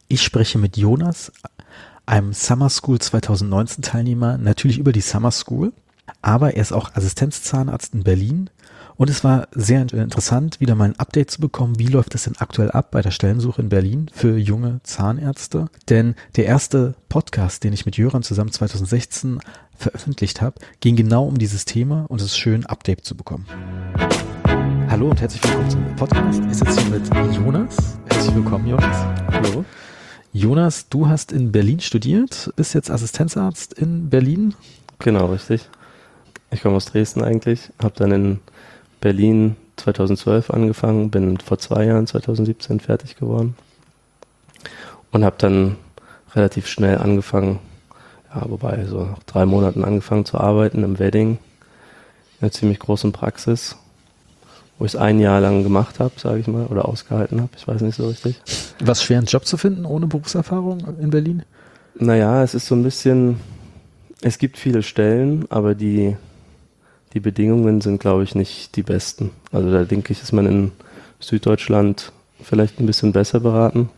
Ich spreche mit Jonas, einem Summer School 2019 Teilnehmer, natürlich über die Summer School, aber er ist auch Assistenzzahnarzt in Berlin und es war sehr interessant, wieder mal ein Update zu bekommen, wie läuft es denn aktuell ab bei der Stellensuche in Berlin für junge Zahnärzte, denn der erste Podcast, den ich mit Jöran zusammen 2016 veröffentlicht habe, ging genau um dieses Thema und es ist schön, ein Update zu bekommen. Hallo und herzlich willkommen zum Podcast. Ich sitze hier mit Jonas. Herzlich willkommen, Jonas. Hallo. Jonas, du hast in Berlin studiert, bist jetzt Assistenzarzt in Berlin. Genau, richtig. Ich komme aus Dresden eigentlich, habe dann in Berlin 2012 angefangen, bin vor 2 Jahren, 2017, fertig geworden und habe dann relativ schnell angefangen, wobei so nach 3 Monaten angefangen zu arbeiten im Wedding, in einer ziemlich großen Praxis, wo ich es 1 Jahr lang gemacht habe, sage ich mal, oder ausgehalten habe, ich weiß nicht so richtig. War es schwer, einen Job zu finden ohne Berufserfahrung in Berlin? Naja, es ist so ein bisschen, es gibt viele Stellen, aber die Bedingungen sind, glaube ich, nicht die besten. Also da denke ich, ist man in Süddeutschland vielleicht ein bisschen besser beraten.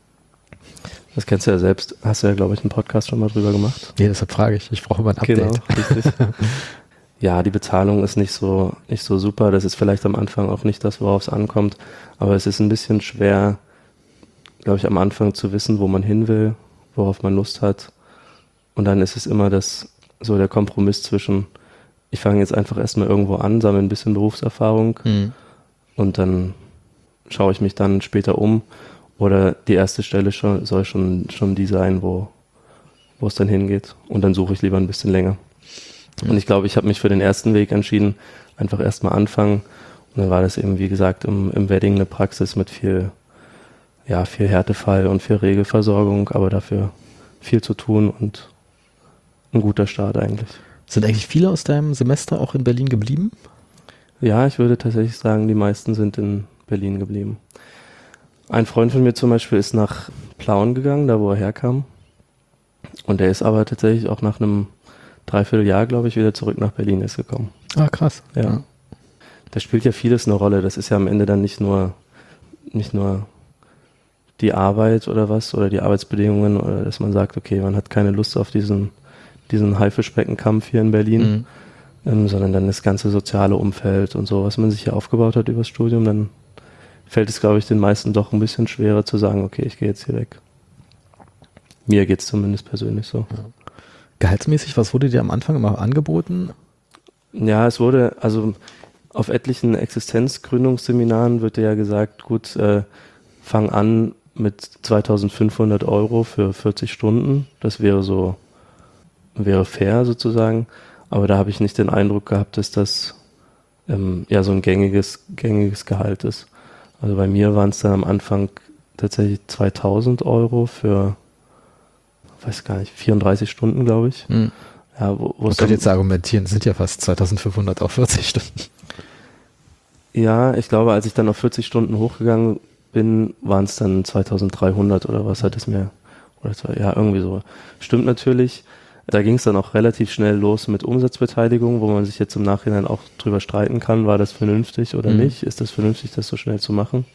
Das kennst du ja selbst, hast du ja, glaube ich, einen Podcast schon mal drüber gemacht. Nee, deshalb frage ich brauche mal ein Update. Genau, richtig. Ja, die Bezahlung ist nicht so super, das ist vielleicht am Anfang auch nicht das, worauf es ankommt, aber es ist ein bisschen schwer, glaube ich, am Anfang zu wissen, wo man hin will, worauf man Lust hat. Und dann ist es immer so der Kompromiss zwischen, ich fange jetzt einfach erstmal irgendwo an, sammle ein bisschen Berufserfahrung und dann schaue ich mich dann später um. Oder die erste Stelle soll schon die sein, wo es dann hingeht. Und dann suche ich lieber ein bisschen länger. Und ich glaube, ich habe mich für den ersten Weg entschieden, einfach erstmal anfangen. Und dann war das eben, wie gesagt, im Wedding eine Praxis mit viel Härtefall und viel Regelversorgung, aber dafür viel zu tun und ein guter Start eigentlich. Sind eigentlich viele aus deinem Semester auch in Berlin geblieben? Ja, ich würde tatsächlich sagen, die meisten sind in Berlin geblieben. Ein Freund von mir zum Beispiel ist nach Plauen gegangen, da wo er herkam. Und der ist aber tatsächlich auch nach einem Dreivierteljahr, glaube ich, wieder zurück nach Berlin ist gekommen. Ah, krass. Ja. Da spielt ja vieles eine Rolle. Das ist ja am Ende dann nicht nur die Arbeit oder was, oder die Arbeitsbedingungen, oder dass man sagt, okay, man hat keine Lust auf diesen Haifischbeckenkampf hier in Berlin, sondern dann das ganze soziale Umfeld und so, was man sich hier aufgebaut hat übers Studium, dann fällt es, glaube ich, den meisten doch ein bisschen schwerer zu sagen, okay, ich gehe jetzt hier weg. Mir geht es zumindest persönlich so. Ja. Gehaltsmäßig, was wurde dir am Anfang immer angeboten? Ja, es wurde, also auf etlichen Existenzgründungsseminaren wird dir ja gesagt, gut, fang an mit 2.500 € für 40 Stunden. Das wäre fair sozusagen. Aber da habe ich nicht den Eindruck gehabt, dass das so ein gängiges Gehalt ist. Also bei mir waren es dann am Anfang tatsächlich 2.000 € für, weiß gar nicht, 34 Stunden, glaube ich. Ja, Man könnte jetzt argumentieren, es sind ja fast 2.500 auf 40 Stunden. Ja, ich glaube, als ich dann auf 40 Stunden hochgegangen bin, waren es dann 2.300 oder was hat es mir, irgendwie so. Stimmt natürlich. Da ging es dann auch relativ schnell los mit Umsatzbeteiligung, wo man sich jetzt im Nachhinein auch drüber streiten kann, war das vernünftig oder nicht? Ist das vernünftig, das so schnell zu machen?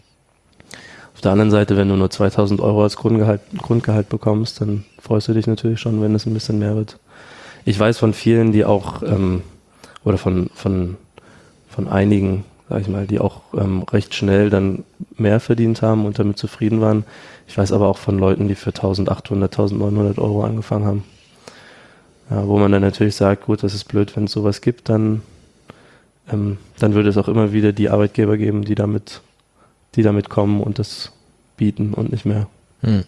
Auf der anderen Seite, wenn du nur 2.000 € als Grundgehalt bekommst, dann freust du dich natürlich schon, wenn es ein bisschen mehr wird. Ich weiß von vielen, die auch, oder von einigen, sag ich mal, die auch recht schnell dann mehr verdient haben und damit zufrieden waren. Ich weiß aber auch von Leuten, die für 1.800, 1.900 € angefangen haben. Ja, wo man dann natürlich sagt, gut, das ist blöd, wenn es sowas gibt, dann würde es auch immer wieder die Arbeitgeber geben, die damit kommen und das bieten und nicht mehr. Ja,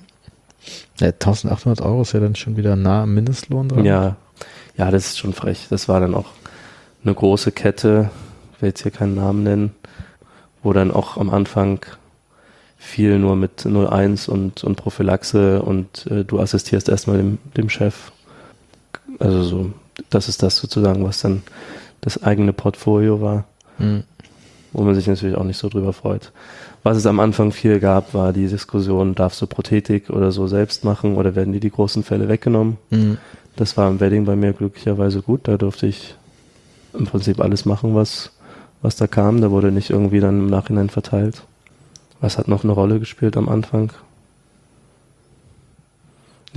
1.800 € ist ja dann schon wieder nah am Mindestlohn dran. Ja, das ist schon frech. Das war dann auch eine große Kette, ich will jetzt hier keinen Namen nennen, wo dann auch am Anfang viel nur mit 01 und Prophylaxe und du assistierst erstmal dem Chef. Also so, das ist das sozusagen, was dann das eigene Portfolio war, wo man sich natürlich auch nicht so drüber freut. Was es am Anfang viel gab, war die Diskussion, darfst du Prothetik oder so selbst machen oder werden dir die großen Fälle weggenommen? Das war im Wedding bei mir glücklicherweise gut, da durfte ich im Prinzip alles machen, was da kam, da wurde nicht irgendwie dann im Nachhinein verteilt. Was hat noch eine Rolle gespielt am Anfang?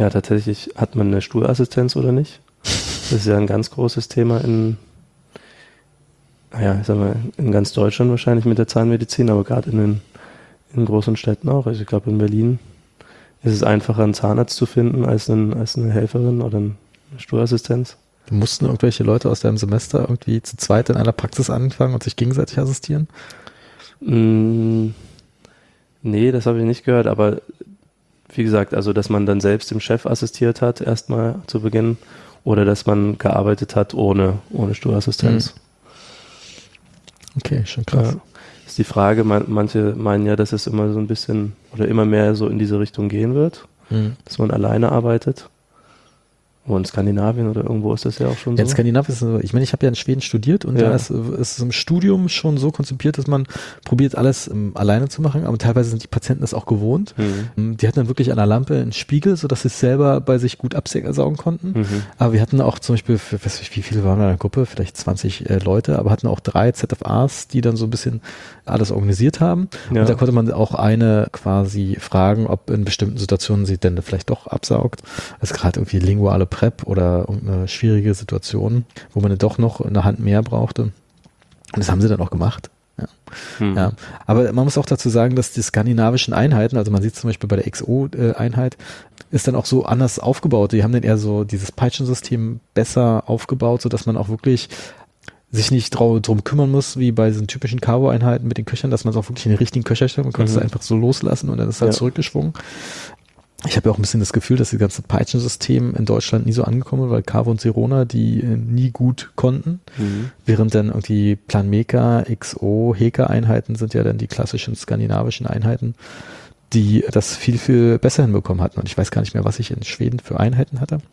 Ja, tatsächlich hat man eine Stuhlassistenz oder nicht. Das ist ja ein ganz großes Thema ich sag mal, in ganz Deutschland wahrscheinlich mit der Zahnmedizin, aber gerade in großen Städten auch. Also ich glaube, in Berlin ist es einfacher, einen Zahnarzt zu finden als eine Helferin oder eine Stuhlassistenz. Mussten irgendwelche Leute aus deinem Semester irgendwie zu zweit in einer Praxis anfangen und sich gegenseitig assistieren? Nee, das habe ich nicht gehört, aber wie gesagt, also dass man dann selbst dem Chef assistiert hat, erstmal zu Beginn, oder dass man gearbeitet hat ohne Stuhlassistenz. Okay, schon krass. Ja. Ist die Frage, manche meinen ja, dass es immer so ein bisschen oder immer mehr so in diese Richtung gehen wird, dass man alleine arbeitet. Wo in Skandinavien oder irgendwo ist das ja auch schon so. In Skandinavien ist es so, ich meine, ich habe ja in Schweden studiert und da ist es im Studium schon so konzipiert, dass man probiert, alles alleine zu machen, aber teilweise sind die Patienten das auch gewohnt. Die hatten dann wirklich an der Lampe einen Spiegel, sodass sie es selber bei sich gut absaugen konnten. Aber wir hatten auch zum Beispiel, wie viele waren wir in der Gruppe? Vielleicht 20 Leute, aber hatten auch 3 ZFAs, die dann so ein bisschen alles organisiert haben. Ja. Und da konnte man auch eine quasi fragen, ob in bestimmten Situationen sie denn vielleicht doch absaugt. Also gerade irgendwie linguale Prep oder irgendeine schwierige Situation, wo man dann doch noch eine Hand mehr brauchte. Und das haben sie dann auch gemacht. Ja. Aber man muss auch dazu sagen, dass die skandinavischen Einheiten, also man sieht zum Beispiel bei der XO-Einheit, ist dann auch so anders aufgebaut. Die haben dann eher so dieses Peitschensystem besser aufgebaut, sodass man auch wirklich sich nicht drum kümmern muss, wie bei diesen typischen Carvo-Einheiten mit den Köchern, dass man es auch wirklich in den richtigen Köcher stellt. Man konnte es einfach so loslassen und dann ist es halt zurückgeschwungen. Ich habe ja auch ein bisschen das Gefühl, dass das ganze Peitschensystem in Deutschland nie so angekommen ist, weil Carvo und Sirona die nie gut konnten. Während dann irgendwie Planmeca, XO, Heka-Einheiten sind ja dann die klassischen skandinavischen Einheiten, die das viel, viel besser hinbekommen hatten. Und ich weiß gar nicht mehr, was ich in Schweden für Einheiten hatte.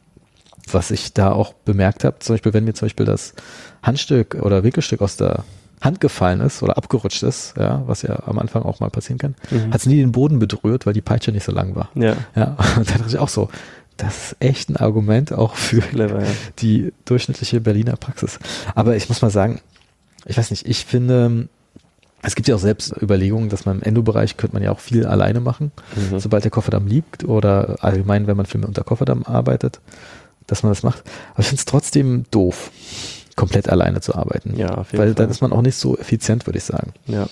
Was ich da auch bemerkt habe, zum Beispiel, wenn mir zum Beispiel das Handstück oder Winkelstück aus der Hand gefallen ist oder abgerutscht ist, ja, was ja am Anfang auch mal passieren kann, hat es nie den Boden berührt, weil die Peitsche nicht so lang war. Ja, und da dachte ich auch so, das ist echt ein Argument auch für die durchschnittliche Berliner Praxis. Aber ich muss mal sagen, ich weiß nicht, ich finde, es gibt ja auch selbst Überlegungen, dass man im Endobereich könnte man ja auch viel alleine machen, sobald der Kofferdamm liegt oder allgemein, wenn man viel mit unter Kofferdamm arbeitet, dass man das macht. Aber ich finde es trotzdem doof, komplett alleine zu arbeiten. Ja, auf jeden Weil Fall. dann ist man auch nicht so effizient, würde ich sagen. Ja.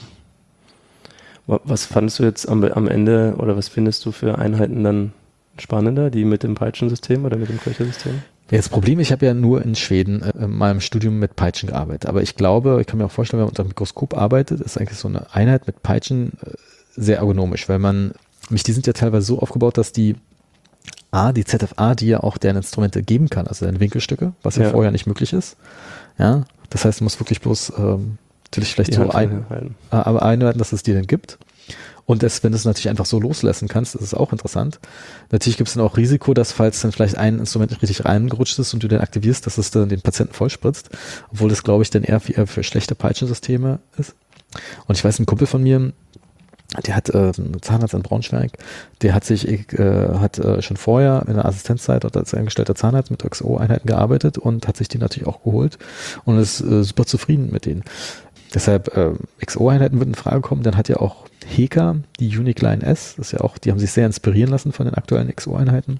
Was fandest du jetzt am Ende oder was findest du für Einheiten dann spannender, die mit dem Peitschensystem oder mit dem Köchersystem? Ja, das Problem, ich habe ja nur in Schweden in meinem Studium mit Peitschen gearbeitet. Aber ich glaube, ich kann mir auch vorstellen, wenn man unter dem Mikroskop arbeitet, ist eigentlich so eine Einheit mit Peitschen sehr ergonomisch, weil die sind ja teilweise so aufgebaut, dass die ZFA, die ja auch deren Instrumente geben kann, also deren Winkelstücke, was ja vorher nicht möglich ist. Ja, das heißt, du musst wirklich bloß natürlich vielleicht so einhalten, dass es dir dann gibt. Und wenn du es natürlich einfach so loslassen kannst, das ist auch interessant. Natürlich gibt es dann auch Risiko, dass falls dann vielleicht ein Instrument nicht richtig reingerutscht ist und du den aktivierst, dass es dann den Patienten vollspritzt, obwohl das, glaube ich, dann eher für schlechte Peitschensysteme ist. Und ich weiß, ein Kumpel von mir, der hat einen Zahnarzt in Braunschweig, der hat schon vorher in der Assistenzzeit als angestellter Zahnarzt mit XO-Einheiten gearbeitet und hat sich die natürlich auch geholt und ist super zufrieden mit denen. Deshalb XO-Einheiten würden in Frage kommen. Dann hat ja auch Heka, die Unique Line S, das ist ja auch, die haben sich sehr inspirieren lassen von den aktuellen XO-Einheiten.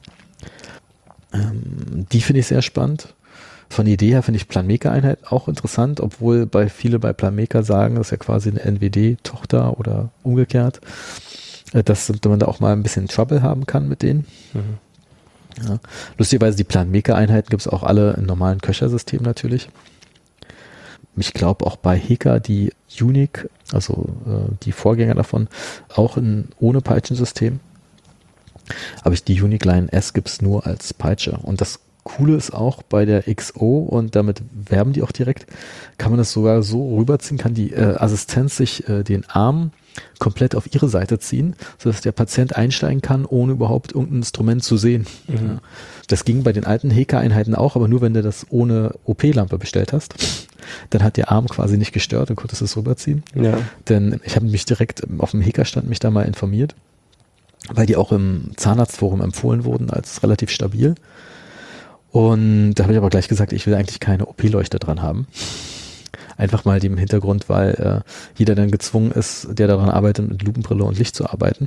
Die finde ich sehr spannend. Von der Idee her finde ich Planmeca-Einheit auch interessant, obwohl viele bei Planmeca sagen, das ist ja quasi eine NWD-Tochter oder umgekehrt, dass man da auch mal ein bisschen Trouble haben kann mit denen. Ja. Lustigerweise die Planmeca-Einheiten gibt es auch alle im normalen Köchersystem natürlich. Ich glaube auch bei Heka die Unique, also die Vorgänger davon, auch ohne Peitschensystem. Aber die Unique Line S gibt es nur als Peitsche. Und das Coole ist auch bei der XO, und damit werben die auch direkt, kann man das sogar so rüberziehen, kann die Assistenz sich den Arm komplett auf ihre Seite ziehen, sodass der Patient einsteigen kann, ohne überhaupt irgendein Instrument zu sehen. Ja. Das ging bei den alten Heka-Einheiten auch, aber nur wenn du das ohne OP-Lampe bestellt hast. Dann hat der Arm quasi nicht gestört und konntest es rüberziehen. Ja. Denn ich habe mich direkt auf dem Heka-Stand da mal informiert, weil die auch im Zahnarztforum empfohlen wurden als relativ stabil. Und da habe ich aber gleich gesagt, ich will eigentlich keine OP-Leuchte dran haben. Einfach mal dem Hintergrund, weil jeder dann gezwungen ist, der daran arbeitet, mit Lupenbrille und Licht zu arbeiten.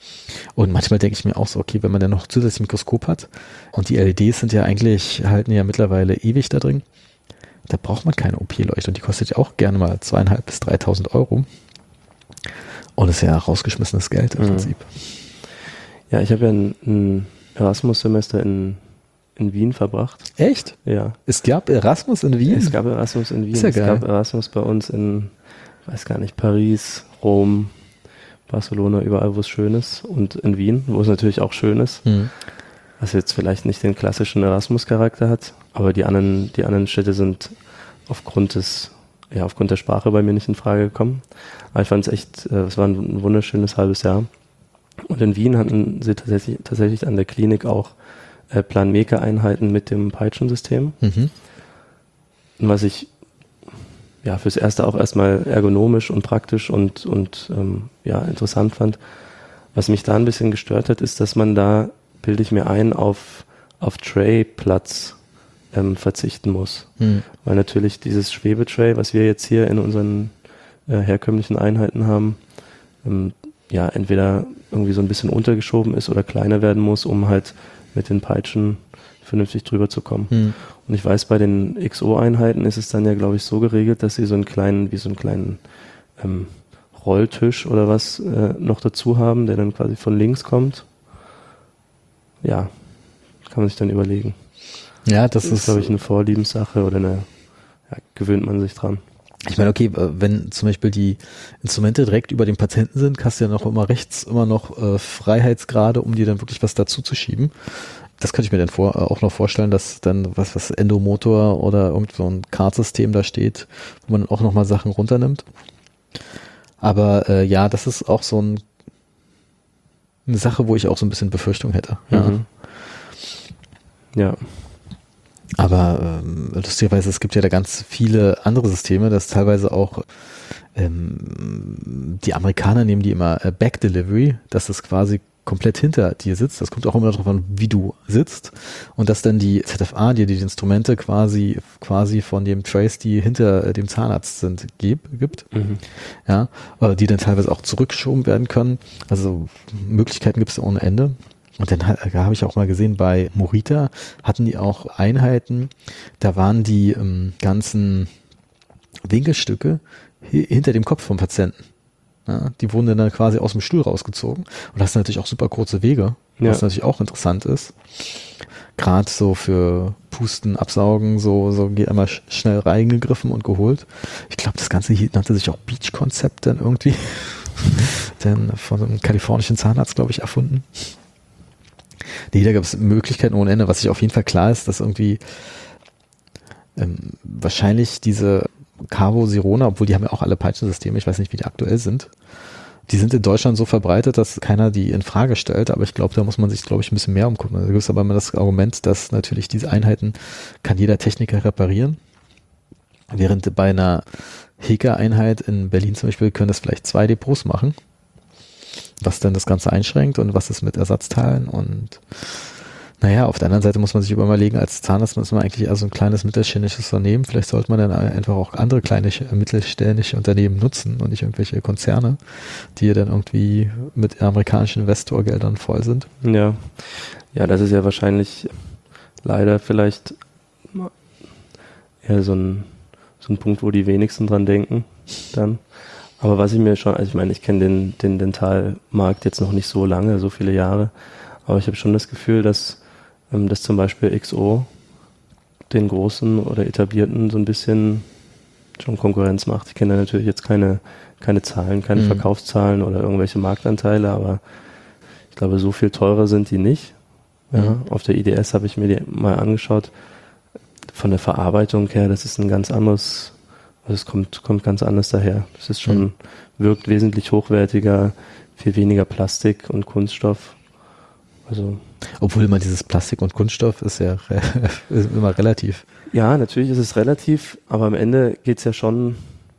Und manchmal denke ich mir auch so, okay, wenn man dann noch zusätzlich ein Mikroskop hat und die LEDs sind ja eigentlich, halten ja mittlerweile ewig da drin, da braucht man keine OP-Leuchte und die kostet ja auch gerne mal 2.500 bis 3.000 Euro. Und das ist ja rausgeschmissenes Geld im Prinzip. Ja, ich habe ja ein Erasmus-Semester in Wien verbracht. Echt? Ja. Es gab Erasmus in Wien? Es gab Erasmus in Wien. Ist ja es geil. gab Erasmus bei uns in, weiß gar nicht, Paris, Rom, Barcelona, überall, wo es schön ist. Und in Wien, wo es natürlich auch schön ist. Was jetzt vielleicht nicht den klassischen Erasmus-Charakter hat. Aber die anderen Städte sind aufgrund der Sprache bei mir nicht in Frage gekommen. Aber ich fand es echt, es war ein wunderschönes halbes Jahr. Und in Wien hatten sie tatsächlich an der Klinik auch Planmeca-Einheiten mit dem Peitschensystem. Und was ich fürs Erste auch erstmal ergonomisch und praktisch und interessant fand. Was mich da ein bisschen gestört hat, ist, dass man da, bilde ich mir ein, auf Tray-Platz verzichten muss. Weil natürlich dieses Schwebetray, was wir jetzt hier in unseren herkömmlichen Einheiten haben, entweder irgendwie so ein bisschen untergeschoben ist oder kleiner werden muss, um halt mit den Peitschen vernünftig drüber zu kommen. Und ich weiß, bei den XO-Einheiten ist es dann ja, glaube ich, so geregelt, dass sie so einen kleinen Rolltisch oder was noch dazu haben, der dann quasi von links kommt. Ja, kann man sich dann überlegen. Ja, das ist, glaube ich, eine Vorliebenssache oder gewöhnt man sich dran. Ich meine, okay, wenn zum Beispiel die Instrumente direkt über dem Patienten sind, hast du ja noch immer rechts immer noch Freiheitsgrade, um dir dann wirklich was dazu zu schieben. Das könnte ich mir dann auch noch vorstellen, dass dann was Endomotor oder irgend so ein Kartsystem da steht, wo man auch nochmal Sachen runternimmt. Aber das ist auch so eine Sache, wo ich auch so ein bisschen Befürchtung hätte. Ja. Aber lustigerweise, es gibt ja da ganz viele andere Systeme, dass teilweise auch die Amerikaner nehmen die immer Back Delivery, dass das quasi komplett hinter dir sitzt. Das kommt auch immer darauf an, wie du sitzt. Und dass dann die ZFA dir die Instrumente quasi von dem Trace, die hinter dem Zahnarzt sind, gibt. Ja, die dann teilweise auch zurückgeschoben werden können. Also Möglichkeiten gibt es ohne Ende. Und dann habe ich auch mal gesehen, bei Morita hatten die auch Einheiten, da waren die ganzen Winkelstücke hinter dem Kopf vom Patienten. Ja, die wurden dann quasi aus dem Stuhl rausgezogen. Und das sind natürlich auch super kurze Wege, was natürlich auch interessant ist. Gerade so für Pusten, Absaugen, so geht einmal schnell reingegriffen und geholt. Ich glaube, das Ganze hier nannte sich auch Beach-Konzept dann irgendwie. Dann von einem kalifornischen Zahnarzt, glaube ich, erfunden. Nee, da gab es Möglichkeiten ohne Ende. Was sich auf jeden Fall klar ist, dass irgendwie wahrscheinlich diese Carvo, Sirona, obwohl die haben ja auch alle Peitschensysteme, ich weiß nicht, wie die aktuell sind, die sind in Deutschland so verbreitet, dass keiner die in Frage stellt, aber ich glaube, da muss man sich, glaube ich, ein bisschen mehr umgucken. Da gibt es aber immer das Argument, dass natürlich diese Einheiten kann jeder Techniker reparieren, während bei einer Heka-Einheit in Berlin zum Beispiel können das vielleicht 2 Depots machen, was dann das Ganze einschränkt und was ist mit Ersatzteilen und naja, auf der anderen Seite muss man sich überlegen, als Zahnarzt ist man eigentlich eher so ein kleines mittelständisches Unternehmen. Vielleicht sollte man dann einfach auch andere kleine mittelständische Unternehmen nutzen und nicht irgendwelche Konzerne, die dann irgendwie mit amerikanischen Investorgeldern voll sind. Ja, das ist ja wahrscheinlich leider vielleicht eher so ein Punkt, wo die wenigsten dran denken dann. Aber was ich mir schon, also ich meine, ich kenne den Dentalmarkt jetzt noch nicht so lange, so viele Jahre, aber ich habe schon das Gefühl, dass zum Beispiel XO den großen oder etablierten so ein bisschen schon Konkurrenz macht. Ich kenne da natürlich jetzt keine Zahlen, keine Verkaufszahlen oder irgendwelche Marktanteile, aber ich glaube, so viel teurer sind die nicht. Ja, auf der IDS habe ich mir die mal angeschaut. Von der Verarbeitung her, das ist ein ganz anderes, also es kommt ganz anders daher. Das ist schon, wirkt wesentlich hochwertiger, viel weniger Plastik und Kunststoff. Also obwohl immer dieses Plastik und Kunststoff ist ja ist immer relativ. Ja, natürlich ist es relativ, aber am Ende geht's ja schon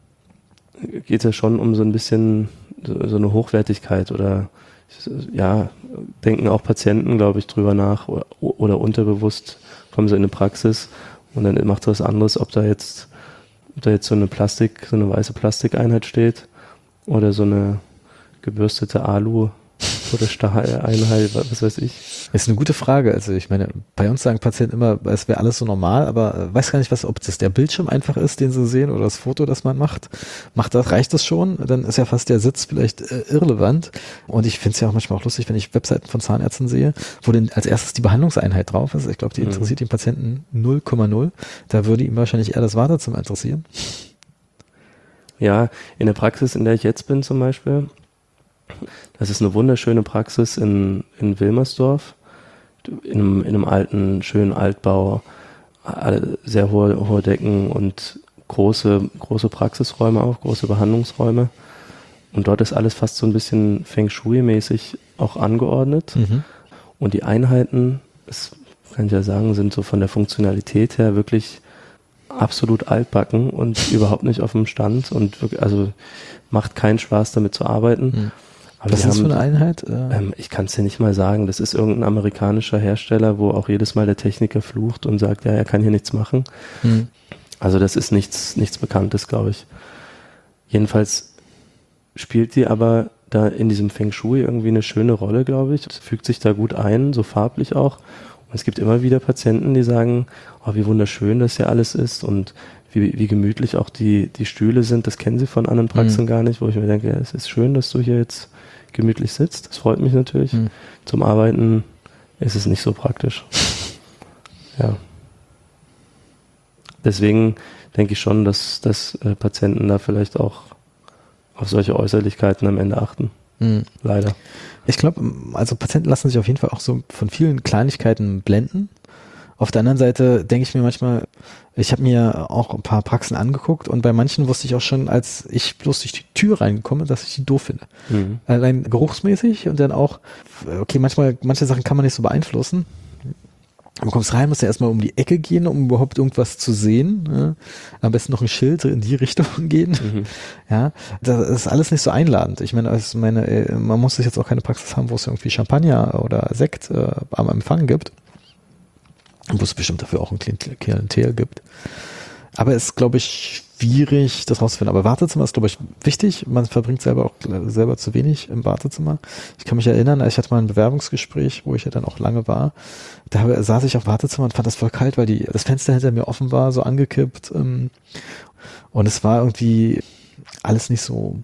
um so ein bisschen so eine Hochwertigkeit oder denken auch Patienten, glaube ich, drüber nach oder unterbewusst kommen sie in eine Praxis und dann macht es was anderes, ob da jetzt so eine weiße Plastikeinheit steht oder so eine gebürstete Alu oder Stahleinheit, was weiß ich. Das ist eine gute Frage. Also ich meine, bei uns sagen Patienten immer, es wäre alles so normal, aber weiß gar nicht, ob das der Bildschirm einfach ist, den sie sehen, oder das Foto, das man macht. Reicht das schon? Dann ist ja fast der Sitz vielleicht irrelevant. Und ich finde es ja auch manchmal auch lustig, wenn ich Webseiten von Zahnärzten sehe, wo denn als erstes die Behandlungseinheit drauf ist. Ich glaube, die interessiert den Patienten 0,0. Da würde ihm wahrscheinlich eher das Wartezimmer interessieren. Ja, in der Praxis, in der ich jetzt bin zum Beispiel, das ist eine wunderschöne Praxis in Wilmersdorf, in einem alten, schönen Altbau, sehr hohe Decken und große Praxisräume auch, große Behandlungsräume. Und dort ist alles fast so ein bisschen Feng Shui-mäßig auch angeordnet. Mhm. Und die Einheiten, das kann ich ja sagen, sind so von der Funktionalität her wirklich absolut altbacken und überhaupt nicht auf dem Stand und wirklich, also macht keinen Spaß damit zu arbeiten. Mhm. Aber was ist das für eine Einheit? Ich kann es dir nicht mal sagen. Das ist irgendein amerikanischer Hersteller, wo auch jedes Mal der Techniker flucht und sagt, ja, er kann hier nichts machen. Mhm. Also das ist nichts Bekanntes, glaube ich. Jedenfalls spielt die aber da in diesem Feng Shui irgendwie eine schöne Rolle, glaube ich. Es fügt sich da gut ein, so farblich auch. Und es gibt immer wieder Patienten, die sagen, oh, wie wunderschön das hier alles ist und wie gemütlich auch die Stühle sind. Das kennen sie von anderen Praxen gar nicht, wo ich mir denke, ja, es ist schön, dass du hier jetzt gemütlich sitzt. Das freut mich natürlich. Zum Arbeiten ist es nicht so praktisch. Ja. Deswegen denke ich schon, dass Patienten da vielleicht auch auf solche Äußerlichkeiten am Ende achten. Leider. Ich glaube, also Patienten lassen sich auf jeden Fall auch so von vielen Kleinigkeiten blenden. Auf der anderen Seite denke ich mir manchmal, ich habe mir auch ein paar Praxen angeguckt und bei manchen wusste ich auch schon, als ich bloß durch die Tür reinkomme, dass ich die doof finde. Allein geruchsmäßig und dann auch, okay, manche Sachen kann man nicht so beeinflussen. Du kommst rein, musst ja erstmal um die Ecke gehen, um überhaupt irgendwas zu sehen. Ja. Am besten noch ein Schild in die Richtung gehen. Ja, das ist alles nicht so einladend. Ich meine, man muss sich jetzt auch keine Praxis haben, wo es irgendwie Champagner oder Sekt am Empfang gibt. Wo es bestimmt dafür auch ein Klientel gibt. Aber es ist, glaube ich, schwierig, das rauszufinden. Aber Wartezimmer ist, glaube ich, wichtig. Man verbringt selber zu wenig im Wartezimmer. Ich kann mich erinnern, ich hatte mal ein Bewerbungsgespräch, wo ich ja dann auch lange war. Da saß ich auf Wartezimmer und fand das voll kalt, weil das Fenster hinter mir offen war, so angekippt. Und es war irgendwie alles nicht so,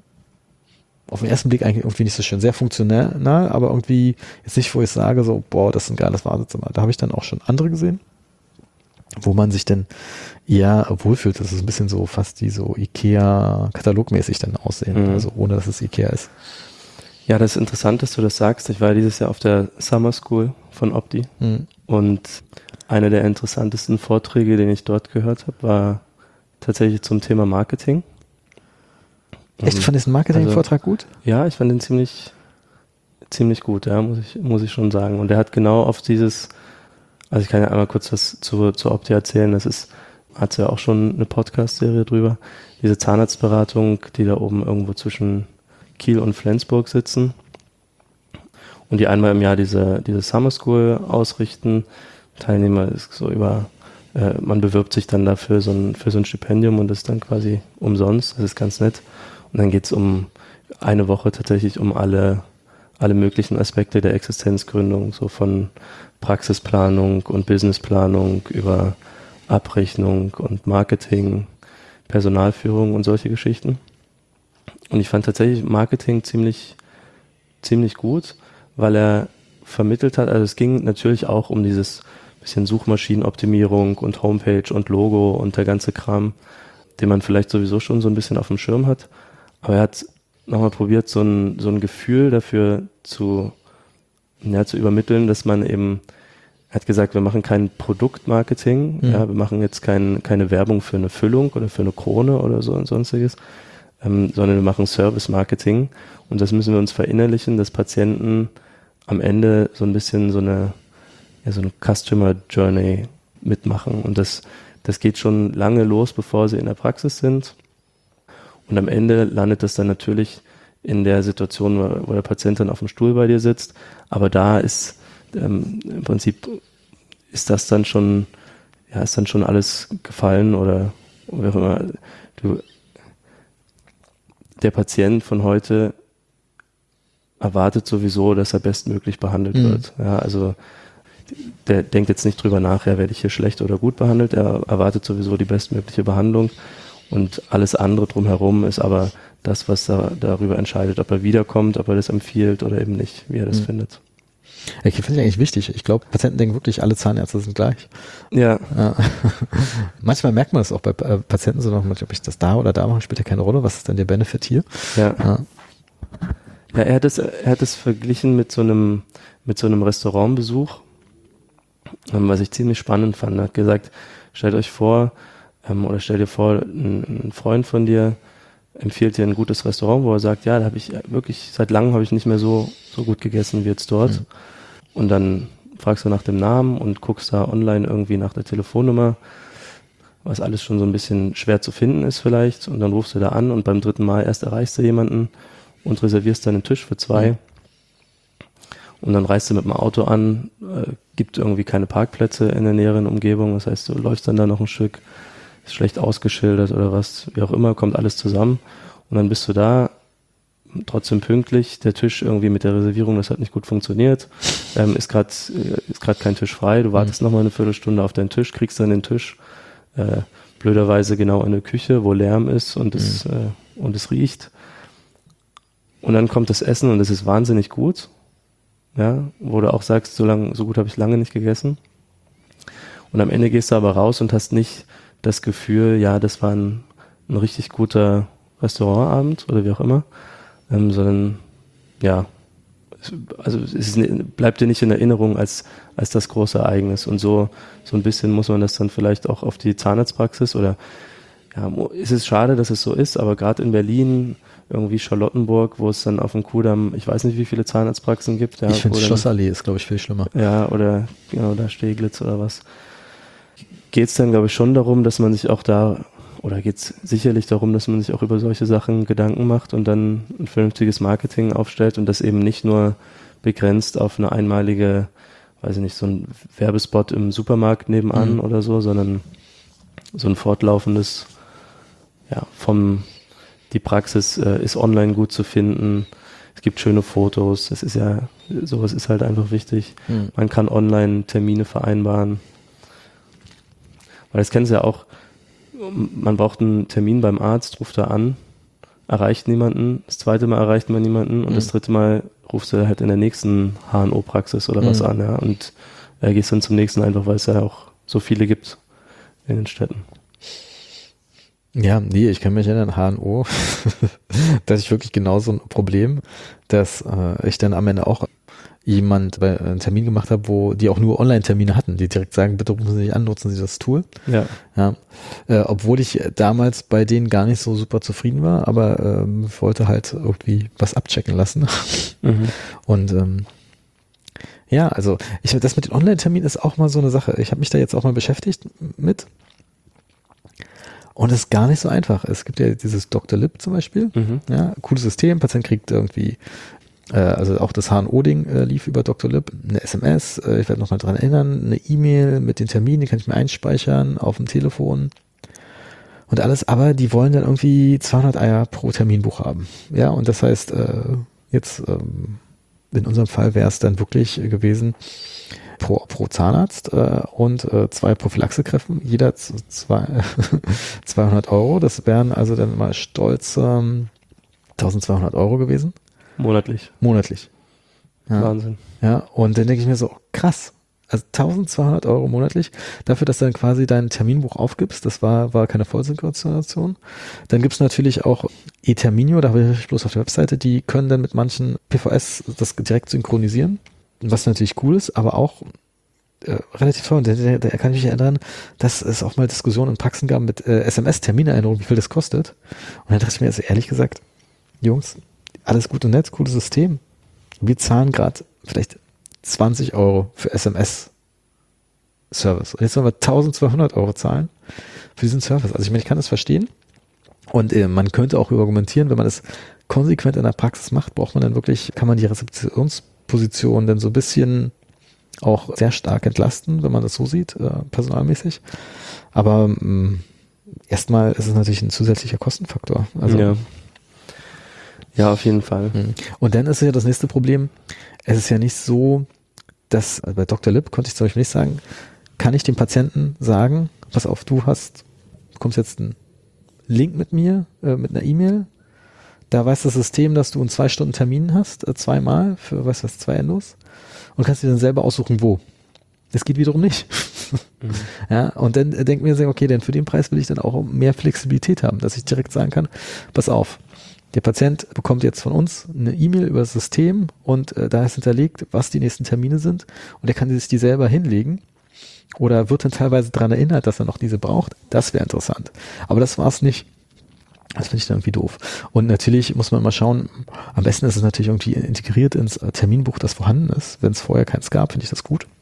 auf den ersten Blick eigentlich irgendwie nicht so schön. Sehr funktionell, aber irgendwie jetzt nicht, wo ich sage, so, boah, das ist ein geiles Wartezimmer. Da habe ich dann auch schon andere gesehen, wo man sich dann eher wohlfühlt. Das ist ein bisschen so fast die so Ikea-katalogmäßig dann aussehen, also ohne, dass es Ikea ist. Ja, das ist interessant, dass du das sagst. Ich war dieses Jahr auf der Summer School von Opti und einer der interessantesten Vorträge, den ich dort gehört habe, war tatsächlich zum Thema Marketing. Echt, du fandest den Marketing-Vortrag gut? Ja, ich fand den ziemlich gut, ja, muss ich schon sagen. Und er hat genau auf dieses, also ich kann ja einmal kurz was zur Opti erzählen, hat ja auch schon eine Podcast-Serie drüber, diese Zahnarztberatung, die da oben irgendwo zwischen Kiel und Flensburg sitzen und die einmal im Jahr diese Summer School ausrichten. Teilnehmer ist so man bewirbt sich dann dafür für so ein Stipendium und das ist dann quasi umsonst, das ist ganz nett. Und dann geht es eine Woche tatsächlich um alle möglichen Aspekte der Existenzgründung, so von Praxisplanung und Businessplanung über Abrechnung und Marketing, Personalführung und solche Geschichten. Und ich fand tatsächlich Marketing ziemlich gut, weil er vermittelt hat, also es ging natürlich auch um dieses bisschen Suchmaschinenoptimierung und Homepage und Logo und der ganze Kram, den man vielleicht sowieso schon so ein bisschen auf dem Schirm hat. Aber er hat nochmal probiert, so ein Gefühl dafür zu übermitteln, dass man eben, er hat gesagt, wir machen kein Produktmarketing, wir machen jetzt keine Werbung für eine Füllung oder für eine Krone oder so und sonstiges, sondern wir machen Service-Marketing und das müssen wir uns verinnerlichen, dass Patienten am Ende so ein bisschen so eine Customer Journey mitmachen und das geht schon lange los, bevor sie in der Praxis sind. Und am Ende landet das dann natürlich in der Situation, wo der Patient dann auf dem Stuhl bei dir sitzt. Aber da ist im Prinzip ist dann schon alles gefallen oder wie auch immer. Der Patient von heute erwartet sowieso, dass er bestmöglich behandelt wird. Ja, also der denkt jetzt nicht drüber nach, ja, werde ich hier schlecht oder gut behandelt, er erwartet sowieso die bestmögliche Behandlung und alles andere drumherum ist aber das, was er darüber entscheidet, ob er wiederkommt, ob er das empfiehlt oder eben nicht, wie er das findet. Ich finde ich eigentlich wichtig. Ich glaube, Patienten denken wirklich, alle Zahnärzte sind gleich. Ja. Manchmal merkt man das auch bei Patienten, so noch, ob ich das da oder da mache, spielt ja keine Rolle. Was ist denn der Benefit hier? Ja, er hat es verglichen mit so einem Restaurantbesuch, was ich ziemlich spannend fand. Er hat gesagt, stell dir vor, ein Freund von dir empfiehlt dir ein gutes Restaurant, wo er sagt, ja, da habe ich wirklich, seit langem habe ich nicht mehr so gut gegessen wie jetzt dort. Und dann fragst du nach dem Namen und guckst da online irgendwie nach der Telefonnummer, was alles schon so ein bisschen schwer zu finden ist vielleicht. Und dann rufst du da an und beim 3. Mal erst erreichst du jemanden und reservierst dann einen Tisch für 2. Und dann reist du mit dem Auto an, gibt irgendwie keine Parkplätze in der näheren Umgebung. Das heißt, du läufst dann da noch ein Stück, ist schlecht ausgeschildert oder was, wie auch immer, kommt alles zusammen. Und dann bist du da, trotzdem pünktlich, der Tisch irgendwie mit der Reservierung, das hat nicht gut funktioniert, ist gerade kein Tisch frei, du wartest nochmal eine Viertelstunde auf deinen Tisch, kriegst dann den Tisch, blöderweise genau in der Küche, wo Lärm ist und es riecht. Und dann kommt das Essen und es ist wahnsinnig gut, ja, wo du auch sagst, so gut habe ich lange nicht gegessen. Und am Ende gehst du aber raus und hast nicht das Gefühl, ja, das war ein richtig guter Restaurantabend oder wie auch immer, sondern ja, bleibt dir nicht in Erinnerung als das große Ereignis. Und so ein bisschen muss man das dann vielleicht auch auf die Zahnarztpraxis oder ja, es ist schade, dass es so ist, aber gerade in Berlin, irgendwie Charlottenburg, wo es dann auf dem Kudamm, ich weiß nicht, wie viele Zahnarztpraxen gibt. Ja, ich finde Schlossallee ist, glaube ich, viel schlimmer. Ja, oder genau, da Steglitz oder was. Geht es dann, glaube ich, schon darum, dass man sich auch geht es sicherlich darum, dass man sich auch über solche Sachen Gedanken macht und dann ein vernünftiges Marketing aufstellt und das eben nicht nur begrenzt auf eine einmalige, weiß ich nicht, so ein Werbespot im Supermarkt nebenan oder so, sondern so ein fortlaufendes, ja, die Praxis ist online gut zu finden, es gibt schöne Fotos, sowas ist halt einfach wichtig. Man kann online Termine vereinbaren. Weil das kennen Sie ja auch, man braucht einen Termin beim Arzt, ruft da an, erreicht niemanden, das 2. Mal erreicht man niemanden und das 3. Mal rufst du halt in der nächsten HNO-Praxis oder was an, ja, und gehst dann zum nächsten einfach, weil es ja auch so viele gibt in den Städten. Ja, nee, ich kann mich erinnern, HNO, da hatte ich wirklich genau so ein Problem, dass ich dann am Ende auch einen Termin gemacht habe, wo die auch nur Online-Termine hatten, die direkt sagen, bitte rufen Sie sich an, nutzen Sie das Tool. Ja. Obwohl ich damals bei denen gar nicht so super zufrieden war, aber wollte halt irgendwie was abchecken lassen. Und ja, also das mit den Online-Terminen ist auch mal so eine Sache. Ich habe mich da jetzt auch mal beschäftigt mit. Und es ist gar nicht so einfach. Es gibt ja dieses Dr. Lib zum Beispiel. Ja, cooles System. Patient kriegt irgendwie, also auch das HNO-Ding lief über Dr. Lib, eine SMS, ich werde noch mal dran erinnern, eine E-Mail mit den Terminen, die kann ich mir einspeichern auf dem Telefon und alles, aber die wollen dann irgendwie 200 Eier pro Terminbuch haben. Ja, und das heißt, jetzt in unserem Fall wäre es dann wirklich gewesen, pro Zahnarzt und 2 Prophylaxekräften, jeder 200 €. Das wären also dann mal stolz 1.200 € gewesen. Monatlich. Ja. Wahnsinn. Ja, und dann denke ich mir so, krass. Also 1.200 € monatlich, dafür, dass du dann quasi dein Terminbuch aufgibst. Das war keine Vollsynchronisation. Dann gibt's natürlich auch eTerminio, da habe ich bloß auf der Webseite, die können dann mit manchen PVS das direkt synchronisieren, was natürlich cool ist, aber auch relativ teuer. Und da kann ich mich erinnern, dass es auch mal Diskussionen in Praxen gab mit SMS-Terminerinnerung, wie viel das kostet. Und dann dachte ich mir, also ehrlich gesagt, Jungs, alles gut und nett, cooles System. Wir zahlen gerade vielleicht 20 € für SMS-Service. Und jetzt sollen wir 1.200 € zahlen für diesen Service. Also ich meine, ich kann das verstehen. Und man könnte auch argumentieren, wenn man das konsequent in der Praxis macht, kann man die Rezeptionsposition dann so ein bisschen auch sehr stark entlasten, wenn man das so sieht, personalmäßig. Aber erstmal ist es natürlich ein zusätzlicher Kostenfaktor. Also, ja. Ja, auf jeden Fall. Und dann ist ja das nächste Problem, es ist ja nicht so, dass bei Dr. Lipp konnte ich zum Beispiel nicht sagen, kann ich dem Patienten sagen, pass auf, du bekommst jetzt einen Link mit mir, mit einer E-Mail, da weiß das System, dass du einen 2 Stunden Termin hast, zweimal für, 2 Endos und kannst dir dann selber aussuchen, wo. Das geht wiederum nicht. Ja, und dann denken wir, okay, denn für den Preis will ich dann auch mehr Flexibilität haben, dass ich direkt sagen kann, pass auf, der Patient bekommt jetzt von uns eine E-Mail über das System und da ist hinterlegt, was die nächsten Termine sind und er kann sich die selber hinlegen oder wird dann teilweise daran erinnert, dass er noch diese braucht. Das wäre interessant. Aber das war es nicht. Das finde ich dann irgendwie doof. Und natürlich muss man mal schauen, am besten ist es natürlich irgendwie integriert ins Terminbuch, das vorhanden ist. Wenn es vorher keins gab, finde ich das gut.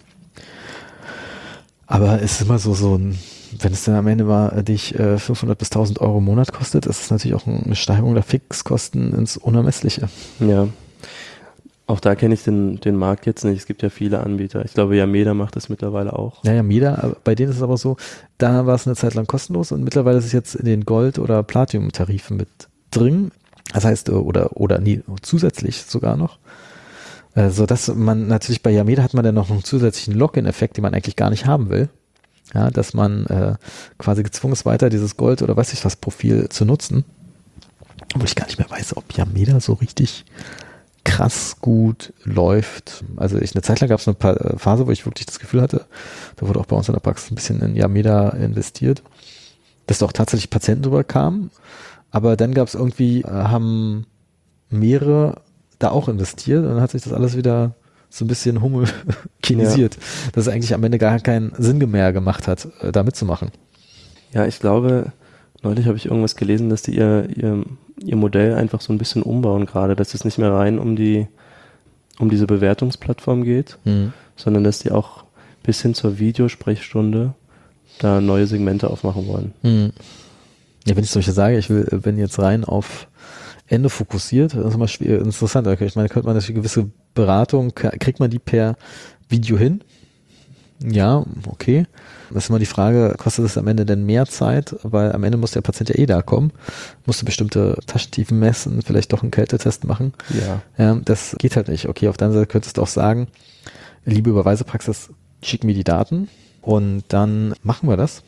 Aber es ist immer wenn es dann am Ende mal dich 500 bis 1000 Euro im Monat kostet, ist es natürlich auch eine Steigerung der Fixkosten ins Unermessliche. Ja, auch da kenne ich den Markt jetzt nicht. Es gibt ja viele Anbieter. Ich glaube, Yameda macht das mittlerweile auch. Ja, Yameda, bei denen ist es aber so, da war es eine Zeit lang kostenlos und mittlerweile ist es jetzt in den Gold- oder Platinum-Tarifen mit drin. Das heißt, oder nie, zusätzlich sogar noch. So dass man natürlich bei Yameda hat man dann noch einen zusätzlichen Login-Effekt, den man eigentlich gar nicht haben will. Ja, dass man quasi gezwungen ist, weiter dieses Gold- oder weiß ich was Profil zu nutzen. Obwohl ich gar nicht mehr weiß, ob Yameda so richtig krass gut läuft. Also eine Zeit lang gab es eine Phase, wo ich wirklich das Gefühl hatte, da wurde auch bei uns in der Praxis ein bisschen in Yameda investiert, dass da auch tatsächlich Patienten drüber kamen. Aber dann gab es irgendwie, haben mehrere da auch investiert und dann hat sich das alles wieder so ein bisschen homogenisiert, dass es eigentlich am Ende gar keinen Sinn mehr gemacht hat, da mitzumachen. Ja, ich glaube, neulich habe ich irgendwas gelesen, dass die ihr Modell einfach so ein bisschen umbauen gerade, dass es nicht mehr rein um diese Bewertungsplattform geht, sondern dass die auch bis hin zur Videosprechstunde da neue Segmente aufmachen wollen. Ja, wenn ich solche sage, wenn jetzt rein auf Ende fokussiert, das ist immer schwierig, interessant. Ich meine, könnte man eine gewisse Beratung, kriegt man die per Video hin? Ja, okay. Das ist immer die Frage, kostet es am Ende denn mehr Zeit? Weil am Ende muss der Patient ja da kommen, musste bestimmte Taschentiefen messen, vielleicht doch einen Kältetest machen. Ja. Das geht halt nicht. Okay, auf der anderen Seite könntest du auch sagen, liebe Überweisepraxis, schick mir die Daten und dann machen wir das.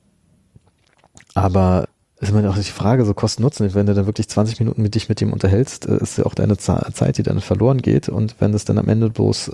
Aber ist immer auch die Frage, so Kosten-Nutzen. Wenn du dann wirklich 20 Minuten mit dem unterhältst, ist ja auch deine Zeit, die dann verloren geht. Und wenn es dann am Ende bloß,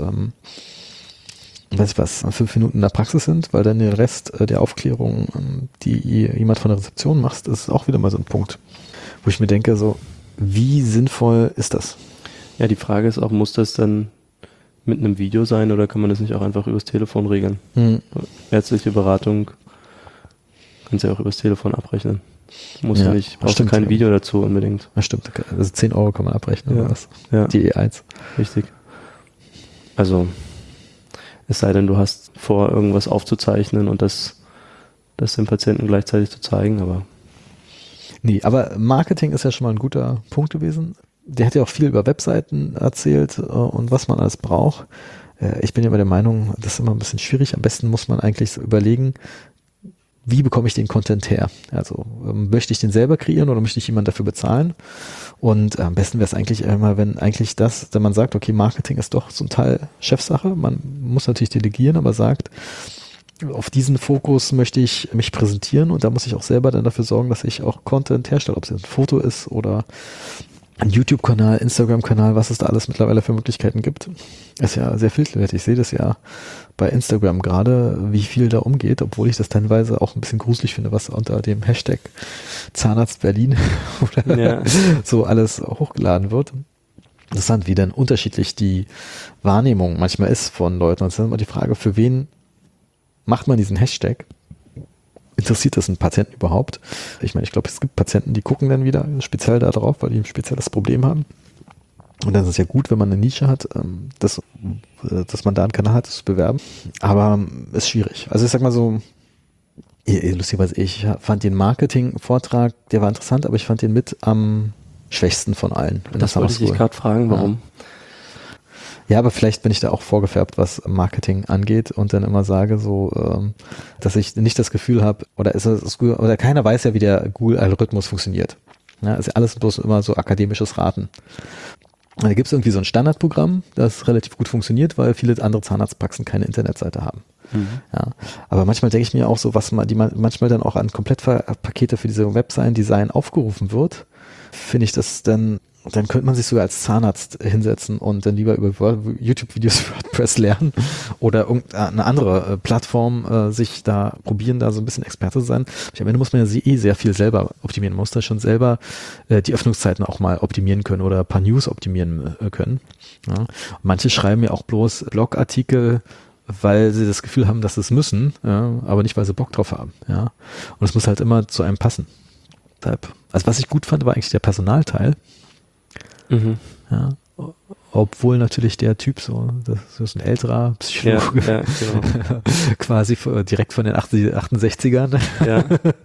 5 Minuten in der Praxis sind, weil dann der Rest der Aufklärung, die jemand von der Rezeption macht, ist auch wieder mal so ein Punkt, wo ich mir denke, so, wie sinnvoll ist das? Ja, die Frage ist auch, muss das dann mit einem Video sein oder kann man das nicht auch einfach übers Telefon regeln? Ärztliche Beratung kannst du ja auch übers Telefon abrechnen. Brauchst du kein Video dazu unbedingt. Ja, stimmt. Also 10 Euro kann man abrechnen oder was? Ja. Die E1. Richtig. Also, es sei denn, du hast vor, irgendwas aufzuzeichnen und das dem Patienten gleichzeitig zu zeigen, aber. Nee, aber Marketing ist ja schon mal ein guter Punkt gewesen. Der hat ja auch viel über Webseiten erzählt und was man alles braucht. Ich bin ja immer der Meinung, das ist immer ein bisschen schwierig. Am besten muss man eigentlich so überlegen, wie bekomme ich den Content her? Also möchte ich den selber kreieren oder möchte ich jemanden dafür bezahlen? Und am besten wäre es eigentlich immer, wenn man sagt, okay, Marketing ist doch zum Teil Chefsache. Man muss natürlich delegieren, aber sagt, auf diesen Fokus möchte ich mich präsentieren und da muss ich auch selber dann dafür sorgen, dass ich auch Content herstelle, ob es jetzt ein Foto ist oder ein YouTube-Kanal, Instagram-Kanal, was es da alles mittlerweile für Möglichkeiten gibt. Ist ja sehr vielfältig. Ich sehe das ja bei Instagram gerade, wie viel da umgeht, obwohl ich das teilweise auch ein bisschen gruselig finde, was unter dem Hashtag Zahnarzt Berlin oder so alles hochgeladen wird. Interessant, wie dann unterschiedlich die Wahrnehmung manchmal ist von Leuten. Und es ist immer die Frage, für wen macht man diesen Hashtag? Interessiert das einen Patienten überhaupt? Ich meine, ich glaube, es gibt Patienten, die gucken dann wieder speziell da drauf, weil die ein spezielles Problem haben. Und dann ist es ja gut, wenn man eine Nische hat, dass man da einen Kanal hat, das zu bewerben. Aber ist schwierig. Also ich sag mal so, lustigerweise, ich fand den Marketing-Vortrag, der war interessant, aber ich fand den mit am schwächsten von allen. Das wollte ich dich gerade fragen, warum? Ja, aber vielleicht bin ich da auch vorgefärbt, was Marketing angeht und dann immer sage so, dass ich nicht das Gefühl habe, oder keiner weiß ja, wie der Google-Algorithmus funktioniert. Ja, ist ja alles bloß immer so akademisches Raten. Da gibt es irgendwie so ein Standardprogramm, das relativ gut funktioniert, weil viele andere Zahnarztpraxen keine Internetseite haben. Ja, aber manchmal denke ich mir auch so, was manchmal dann auch an Komplettpakete für diese Webseiten-Design aufgerufen wird, finde ich das dann könnte man sich sogar als Zahnarzt hinsetzen und dann lieber über YouTube-Videos WordPress lernen oder irgendeine andere Plattform sich da probieren, da so ein bisschen Experte zu sein. Am Ende muss man ja sehr viel selber optimieren. Man muss da schon selber die Öffnungszeiten auch mal optimieren können oder ein paar News optimieren können. Ja. Und manche schreiben ja auch bloß Blogartikel, weil sie das Gefühl haben, dass sie es müssen, ja, aber nicht, weil sie Bock drauf haben. Ja. Und es muss halt immer zu einem passen. Also was ich gut fand, war eigentlich der Personalteil. Ja, obwohl natürlich der Typ das ist ein älterer Psychologe, ja, genau. quasi direkt von den 68ern. Ja.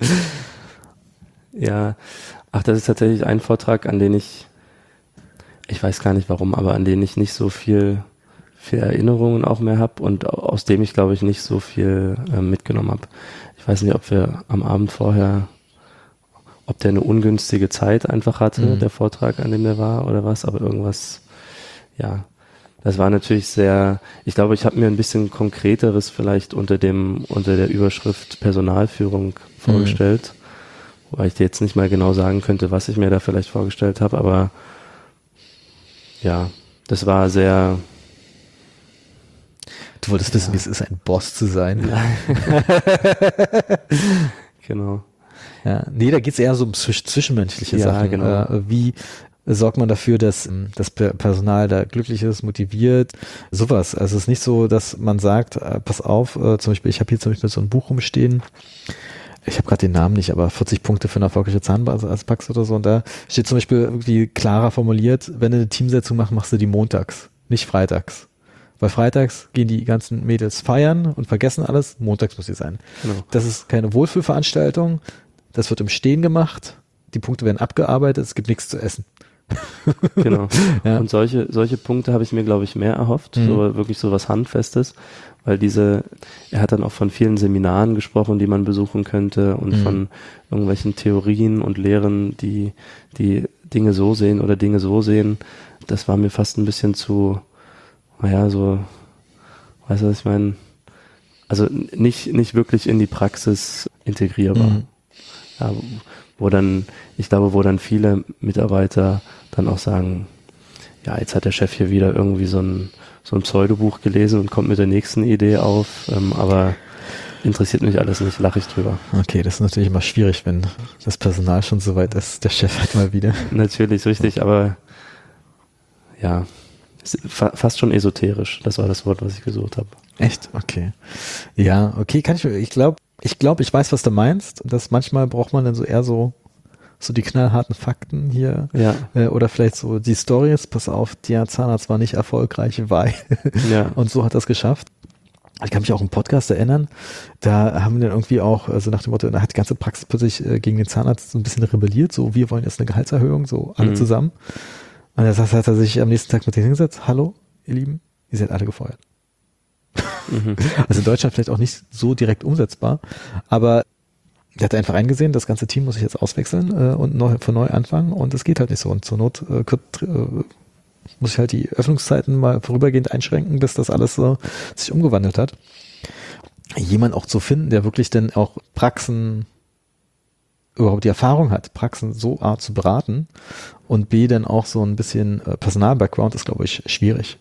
Ja, ach, das ist tatsächlich ein Vortrag, an den ich weiß gar nicht warum, aber an den ich nicht so viel Erinnerungen auch mehr habe und aus dem ich, glaube ich, nicht so viel mitgenommen habe. Ich weiß nicht, ob wir am Abend vorher ob der eine ungünstige Zeit einfach hatte, der Vortrag, an dem der war oder was, aber irgendwas, ja, das war natürlich sehr, ich glaube, ich habe mir ein bisschen Konkreteres vielleicht unter der Überschrift Personalführung vorgestellt, wobei ich dir jetzt nicht mal genau sagen könnte, was ich mir da vielleicht vorgestellt habe, aber ja, das war sehr... Du wolltest wissen, wie es ist, ein Boss zu sein. Genau. Ja, nee, da geht es eher so um zwischenmenschliche Sachen. Genau. Wie sorgt man dafür, dass das Personal da glücklich ist, motiviert, sowas. Also es ist nicht so, dass man sagt, pass auf, zum Beispiel, ich habe hier zum Beispiel so ein Buch rumstehen, ich habe gerade den Namen nicht, aber 40 Punkte für eine erfolgreiche Zahnarztpraxis oder so, und da steht zum Beispiel irgendwie klarer formuliert, wenn du eine Teamsitzung machst, machst du die montags, nicht freitags. Weil freitags gehen die ganzen Mädels feiern und vergessen alles, montags muss sie sein. Genau. Das ist keine Wohlfühlveranstaltung, das wird im Stehen gemacht, die Punkte werden abgearbeitet, es gibt nichts zu essen. Genau. Ja. Und solche Punkte habe ich mir, glaube ich, mehr erhofft, so wirklich so was Handfestes, weil er hat dann auch von vielen Seminaren gesprochen, die man besuchen könnte und von irgendwelchen Theorien und Lehren, die Dinge so sehen oder Dinge so sehen. Das war mir fast ein bisschen zu, naja, so, weißt du, was ich meine? Also nicht wirklich in die Praxis integrierbar. Ja, wo dann viele Mitarbeiter dann auch sagen, ja, jetzt hat der Chef hier wieder irgendwie so ein Pseudobuch gelesen und kommt mit der nächsten Idee auf, aber interessiert mich alles nicht, lache ich drüber. Okay, das ist natürlich immer schwierig, wenn das Personal schon so weit ist, der Chef halt mal wieder. Natürlich, richtig, aber ja, fast schon esoterisch, das war das Wort, was ich gesucht habe. Echt? Okay. Ja, okay, ich glaube, ich weiß, was du meinst. Das manchmal braucht man dann so eher so die knallharten Fakten hier. Ja. Oder vielleicht so die Stories. Pass auf, der Zahnarzt war nicht erfolgreich, weil. Ja. Und so hat das geschafft. Ich kann mich auch im Podcast erinnern, da haben wir dann irgendwie auch, also nach dem Motto, da hat die ganze Praxis plötzlich gegen den Zahnarzt so ein bisschen rebelliert, so wir wollen jetzt eine Gehaltserhöhung, so alle zusammen. Und das hat er sich am nächsten Tag mit denen hingesetzt, hallo, ihr Lieben, ihr seid alle gefeuert. Also in Deutschland vielleicht auch nicht so direkt umsetzbar, aber der hat einfach eingesehen, das ganze Team muss ich jetzt auswechseln und von neu anfangen und es geht halt nicht so. Und zur Not muss ich halt die Öffnungszeiten mal vorübergehend einschränken, bis das alles so sich umgewandelt hat. Jemand auch zu finden, der wirklich dann auch Praxen überhaupt die Erfahrung hat, Praxen so A zu beraten und B dann auch so ein bisschen Personal-Background ist, glaube ich, schwierig.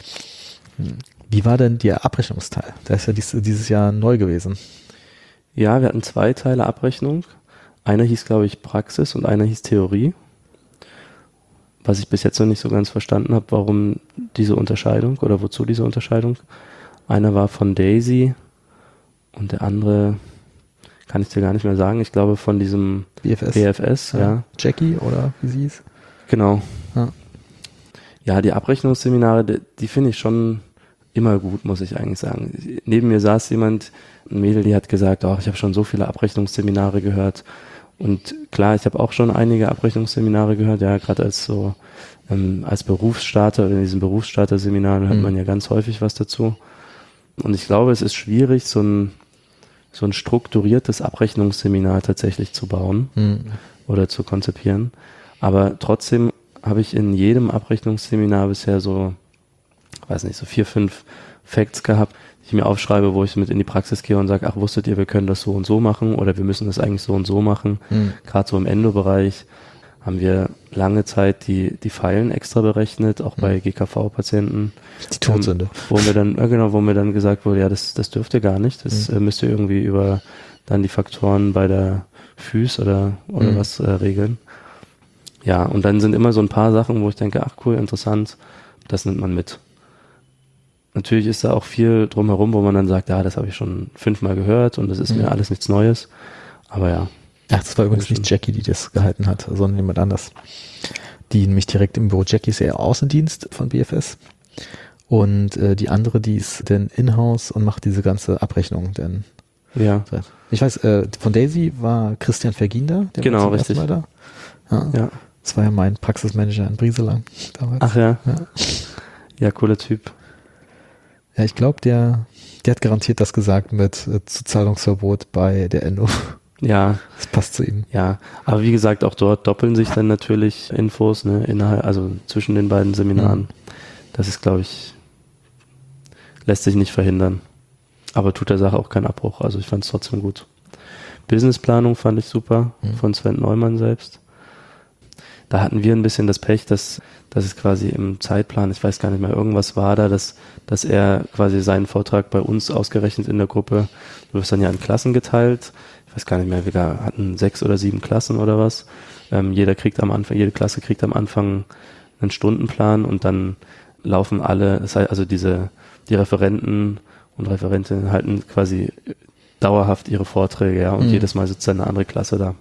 Wie war denn der Abrechnungsteil? Der ist ja dieses Jahr neu gewesen. Ja, wir hatten 2 Teile Abrechnung. Einer hieß, glaube ich, Praxis und einer hieß Theorie. Was ich bis jetzt noch nicht so ganz verstanden habe, warum diese Unterscheidung oder wozu diese Unterscheidung. Einer war von Daisy und der andere kann ich dir gar nicht mehr sagen. Ich glaube von diesem BFS, ja. Jackie oder wie sie hieß. Genau. Ja, die Abrechnungsseminare, die finde ich schon immer gut, muss ich eigentlich sagen. Neben mir saß ein Mädel, die hat gesagt, ich habe schon so viele Abrechnungsseminare gehört. Und klar, ich habe auch schon einige Abrechnungsseminare gehört, ja, gerade als Berufsstarter oder in diesen Berufsstarter-Seminaren hört man ja ganz häufig was dazu. Und ich glaube, es ist schwierig, so ein strukturiertes Abrechnungsseminar tatsächlich zu bauen, oder zu konzipieren. Aber trotzdem habe ich in jedem Abrechnungsseminar bisher so 4, 5 Facts gehabt, die ich mir aufschreibe, wo ich mit in die Praxis gehe und sage, ach, wusstet ihr, wir können das so und so machen oder wir müssen das eigentlich so und so machen. Gerade so im Endo-Bereich haben wir lange Zeit die Pfeilen extra berechnet, auch bei GKV-Patienten. Die Todsünde. Wo mir dann gesagt wurde, ja, das dürft ihr gar nicht, das müsst ihr irgendwie über dann die Faktoren bei der Füß oder was regeln. Ja, und dann sind immer so ein paar Sachen, wo ich denke, ach cool, interessant, das nimmt man mit. Natürlich ist da auch viel drumherum, wo man dann sagt, ja, das habe ich schon 5-mal gehört und das ist mir alles nichts Neues. Aber ja. Ach, das war übrigens nicht Jackie, die das gehalten hat, sondern jemand anders. Die nämlich direkt im Büro, Jackie ist eher Außendienst von BFS. Und die andere, die ist dann in-house und macht diese ganze Abrechnung. Denn ja. Ich weiß, von Daisy war Christian Vergin da. Der genau, war richtig. Mal da. Ja. Das war ja mein Praxismanager in Brieselang damals. Ach ja. Ja, cooler Typ. Ja, ich glaube, der hat garantiert das gesagt mit Zuzahlungsverbot bei der Endo. Ja. Das passt zu ihm. Ja, aber wie gesagt, auch dort doppeln sich dann natürlich Infos, ne, also zwischen den beiden Seminaren. Das ist, glaube ich, lässt sich nicht verhindern. Aber tut der Sache auch keinen Abbruch. Also ich fand es trotzdem gut. Businessplanung fand ich super, von Sven Neumann selbst. Da hatten wir ein bisschen das Pech, dass es quasi im Zeitplan, ich weiß gar nicht mehr, irgendwas war da, dass er quasi seinen Vortrag bei uns ausgerechnet in der Gruppe, du wirst dann ja in Klassen geteilt, ich weiß gar nicht mehr, wir hatten 6 oder 7 Klassen oder was, jede Klasse kriegt am Anfang einen Stundenplan und dann laufen alle, das heißt also die Referenten und Referentinnen halten quasi dauerhaft ihre Vorträge, ja, und jedes Mal sitzt dann eine andere Klasse da.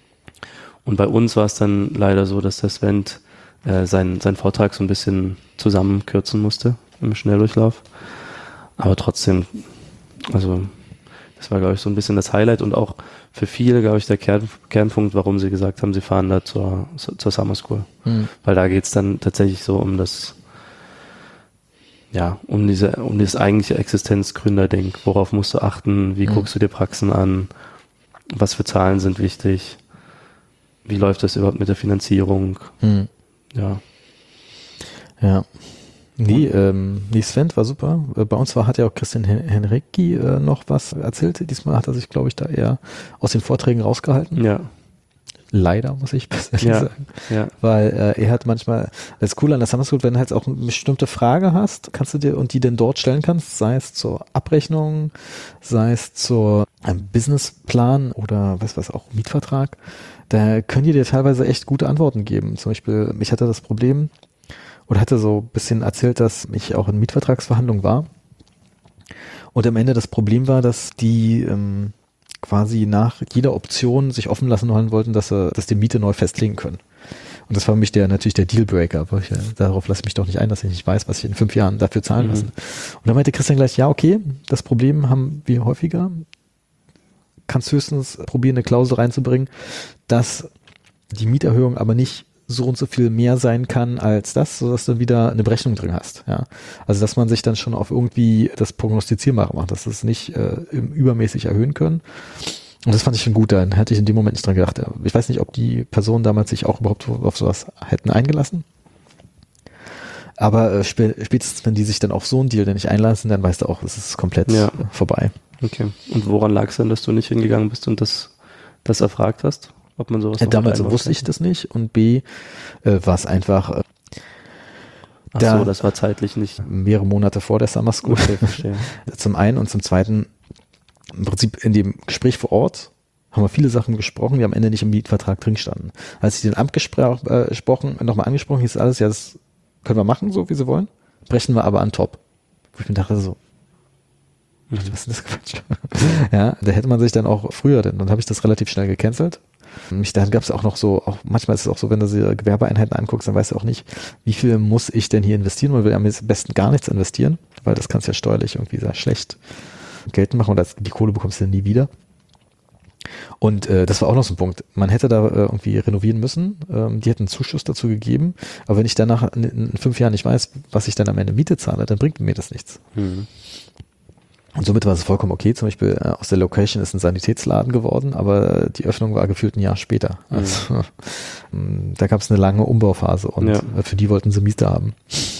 Und bei uns war es dann leider so, dass der Sven seinen Vortrag so ein bisschen zusammenkürzen musste im Schnelldurchlauf. Aber trotzdem, also das war, glaube ich, so ein bisschen das Highlight und auch für viele, glaube ich, der Kernpunkt, warum sie gesagt haben, sie fahren da zur Summer School. Weil da geht es dann tatsächlich so um das, ja, um dieses eigentliche Existenzgründerding. Worauf musst du achten? Wie guckst du dir Praxen an? Was für Zahlen sind wichtig? Wie läuft das überhaupt mit der Finanzierung? Ja. Ja. Nee, Sven war super. Bei uns hat ja auch Christian Henrici noch was erzählt. Diesmal hat er sich, glaube ich, da eher aus den Vorträgen rausgehalten. Ja. Leider, muss ich persönlich sagen. Ja. Weil er hat manchmal, das Coole an der Summer School, wenn du halt auch eine bestimmte Frage hast, kannst du dir und die dann dort stellen kannst, sei es zur Abrechnung, sei es zu einem Businessplan oder was auch Mietvertrag, da können die dir teilweise echt gute Antworten geben. Zum Beispiel, ich hatte das Problem oder hatte so ein bisschen erzählt, dass ich auch in Mietvertragsverhandlungen war und am Ende das Problem war, dass die quasi nach jeder Option sich offen lassen wollten, dass die Miete neu festlegen können. Und das war für mich natürlich der Dealbreaker. Aber darauf lasse ich mich doch nicht ein, dass ich nicht weiß, was ich in 5 Jahren dafür zahlen lasse. Und dann meinte Christian gleich, ja, okay, das Problem haben wir häufiger. Kannst höchstens probieren, eine Klausel reinzubringen, dass die Mieterhöhung aber nicht so und so viel mehr sein kann als das, sodass du wieder eine Berechnung drin hast. Ja, also dass man sich dann schon auf irgendwie das Prognostizierbare macht, dass es nicht übermäßig erhöhen können. Und das fand ich schon gut. Dann hätte ich in dem Moment nicht dran gedacht. Ich weiß nicht, ob die Personen damals sich auch überhaupt auf sowas hätten eingelassen. Aber spätestens, wenn die sich dann auf so einen Deal dann nicht einlassen, dann weißt du auch, es ist komplett vorbei. Okay. Und woran lag es denn, dass du nicht hingegangen bist und das erfragt hast? Ob man sowas damals wusste ich das nicht und B, war es einfach das war zeitlich nicht. Mehrere Monate vor der Summer School. Okay, verstehe. Zum einen und zum zweiten, im Prinzip in dem Gespräch vor Ort haben wir viele Sachen gesprochen, die am Ende nicht im Mietvertrag drin standen. Als ich den Amt nochmal angesprochen, hieß alles, ja, das können wir machen, so wie sie wollen, brechen wir aber an top. Wo ich mir dachte so, was ist denn das Quatsch? Ja, da hätte man sich dann auch früher, dann habe ich das relativ schnell gecancelt. Dann gab es auch noch so, auch manchmal ist es auch so, wenn du die Gewerbeeinheiten anguckst, dann weißt du auch nicht, wie viel muss ich denn hier investieren. Man will am besten gar nichts investieren, weil das kannst du ja steuerlich irgendwie sehr schlecht geltend machen und die Kohle bekommst du nie wieder. Und das war auch noch so ein Punkt. Man hätte da irgendwie renovieren müssen. Die hätten einen Zuschuss dazu gegeben. Aber wenn ich danach in 5 Jahren nicht weiß, was ich dann am Ende Miete zahle, dann bringt mir das nichts. Und Und somit war es vollkommen okay. Zum Beispiel aus der Location ist ein Sanitätsladen geworden, aber die Öffnung war gefühlt ein Jahr später. Also da gab es eine lange Umbauphase und für die wollten sie Miete haben.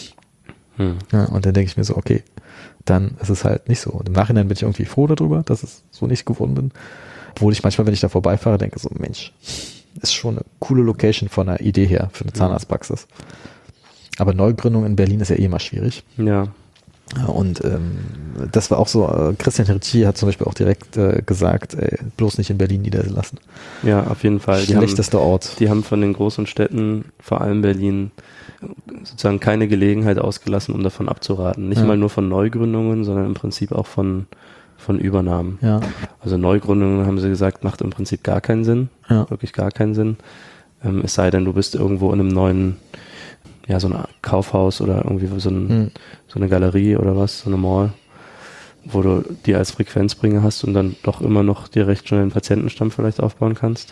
Ja, und dann denke ich mir so, okay, dann ist es halt nicht so. Und im Nachhinein bin ich irgendwie froh darüber, dass es so nicht geworden bin. Obwohl ich manchmal, wenn ich da vorbeifahre, denke so, Mensch, ist schon eine coole Location von der Idee her für eine Zahnarztpraxis. Aber Neugründung in Berlin ist ja eh immer schwierig. Ja. Und das war auch so, Christian Heritier hat zum Beispiel auch direkt gesagt, bloß nicht in Berlin niederlassen. Ja, auf jeden Fall. Schlechtester Ort. Die haben von den großen Städten, vor allem Berlin, sozusagen keine Gelegenheit ausgelassen, um davon abzuraten. Nicht mal nur von Neugründungen, sondern im Prinzip auch von Übernahmen. Ja. Also Neugründungen, haben sie gesagt, macht im Prinzip gar keinen Sinn. Ja. Wirklich gar keinen Sinn. Es sei denn, du bist irgendwo in einem neuen, ja, so ein Kaufhaus oder irgendwie so eine Galerie oder was, so eine Mall, wo du die als Frequenzbringer hast und dann doch immer noch dir recht schnell einen Patientenstamm vielleicht aufbauen kannst.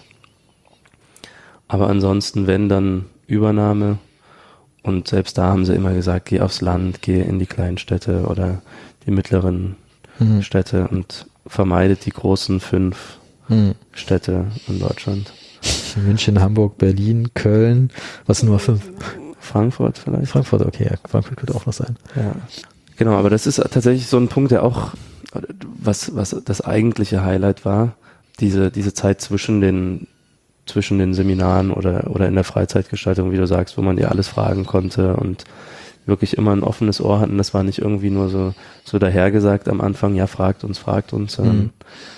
Aber ansonsten, wenn dann Übernahme, und selbst da haben sie immer gesagt, geh aufs Land, geh in die kleinen Städte oder die mittleren Städte und vermeidet die großen 5 Städte in Deutschland. München, Hamburg, Berlin, Köln, was sind Nummer 5? Frankfurt vielleicht. Frankfurt, okay, ja, Frankfurt könnte auch noch sein. Ja. Genau, aber das ist tatsächlich so ein Punkt, der auch, was das eigentliche Highlight war, diese Zeit zwischen den Seminaren oder in der Freizeitgestaltung, wie du sagst, wo man dir alles fragen konnte und wirklich immer ein offenes Ohr hatten. Das war nicht irgendwie nur so dahergesagt am Anfang, ja, fragt uns, sondern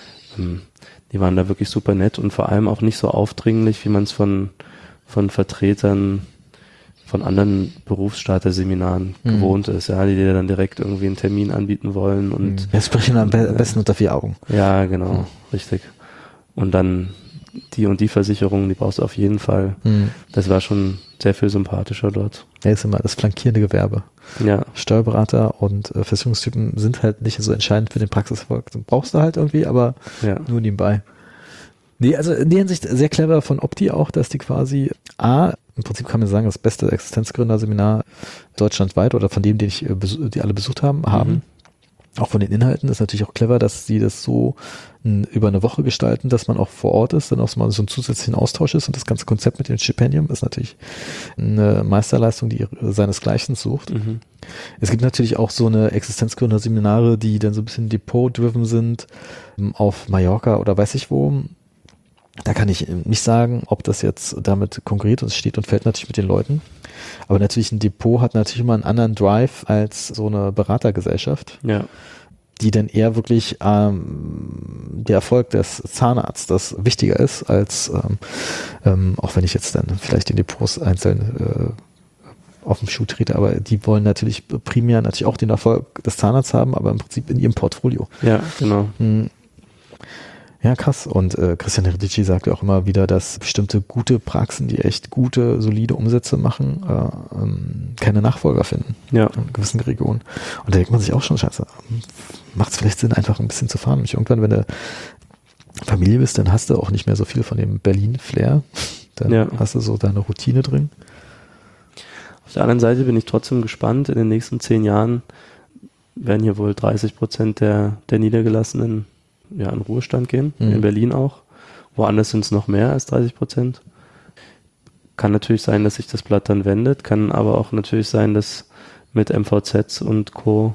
die waren da wirklich super nett und vor allem auch nicht so aufdringlich, wie man es von Vertretern von anderen Berufsstarter-Seminaren gewohnt ist, ja, die dir dann direkt irgendwie einen Termin anbieten wollen und wir sprechen am besten unter 4 Augen. Ja, genau, richtig. Und dann die und die Versicherungen, die brauchst du auf jeden Fall. Das war schon sehr viel sympathischer dort. Ja, ist immer das flankierende Gewerbe. Ja. Steuerberater und Versicherungstypen sind halt nicht so entscheidend für den Praxiserfolg. Das brauchst du halt irgendwie, aber nur nebenbei. Nee, also in der Hinsicht sehr clever von Opti auch, dass die quasi im Prinzip kann man sagen, das beste Existenzgründerseminar deutschlandweit oder von dem, die alle besucht haben. Auch von den Inhalten ist natürlich auch clever, dass sie das so über eine Woche gestalten, dass man auch vor Ort ist, dann auch mal so einen zusätzlichen Austausch ist und das ganze Konzept mit dem Stipendium ist natürlich eine Meisterleistung, die seinesgleichen sucht. Es gibt natürlich auch so eine Existenzgründerseminare, die dann so ein bisschen Depot-driven sind, auf Mallorca oder weiß ich wo. Da kann ich nicht sagen, ob das jetzt damit konkret steht und fällt natürlich mit den Leuten. Aber natürlich ein Depot hat natürlich immer einen anderen Drive als so eine Beratergesellschaft, die dann eher wirklich der Erfolg des Zahnarztes wichtiger ist als, auch wenn ich jetzt dann vielleicht den Depots einzeln auf den Schuh trete, aber die wollen natürlich primär natürlich auch den Erfolg des Zahnarztes haben, aber im Prinzip in ihrem Portfolio. Ja, genau. Ja, krass. Und Christian Heritici sagt ja auch immer wieder, dass bestimmte gute Praxen, die echt gute, solide Umsätze machen, keine Nachfolger finden in gewissen Regionen. Und da denkt man sich auch schon, scheiße, macht es vielleicht Sinn, einfach ein bisschen zu fahren. Und irgendwann, wenn du Familie bist, dann hast du auch nicht mehr so viel von dem Berlin-Flair. Dann hast du so deine Routine drin. Auf der anderen Seite bin ich trotzdem gespannt. In den nächsten 10 Jahren werden hier wohl 30% der Niedergelassenen in Ruhestand gehen, in Berlin auch. Woanders sind es noch mehr als 30%. Kann natürlich sein, dass sich das Blatt dann wendet, kann aber auch natürlich sein, dass mit MVZs und Co.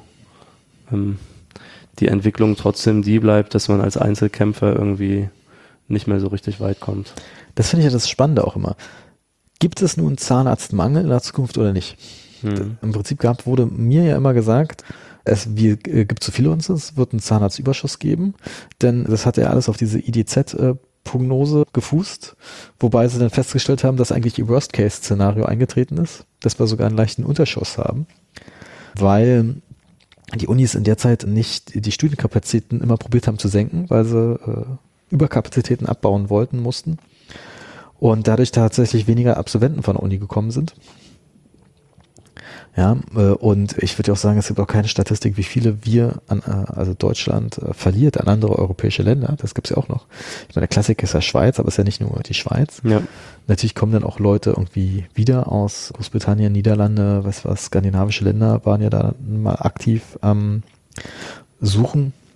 Die Entwicklung trotzdem die bleibt, dass man als Einzelkämpfer irgendwie nicht mehr so richtig weit kommt. Das finde ich ja das Spannende auch immer. Gibt es nun Zahnarztmangel in der Zukunft oder nicht? Im Prinzip wurde mir ja immer gesagt, es gibt zu viele uns, es wird einen Zahnarztüberschuss geben, denn das hat ja alles auf diese IDZ-Prognose gefußt, wobei sie dann festgestellt haben, dass eigentlich ihr Worst-Case-Szenario eingetreten ist, dass wir sogar einen leichten Unterschuss haben, weil die Unis in der Zeit nicht die Studienkapazitäten immer probiert haben zu senken, weil sie Überkapazitäten abbauen mussten und dadurch tatsächlich weniger Absolventen von der Uni gekommen sind. Ja, und ich würde auch sagen, es gibt auch keine Statistik, wie viele also Deutschland verliert an andere europäische Länder. Das gibt's ja auch noch. Ich meine, der Klassiker ist ja Schweiz, aber es ist ja nicht nur die Schweiz. Ja. Natürlich kommen dann auch Leute irgendwie wieder aus Großbritannien, Niederlande, skandinavische Länder waren ja da mal aktiv am Suchen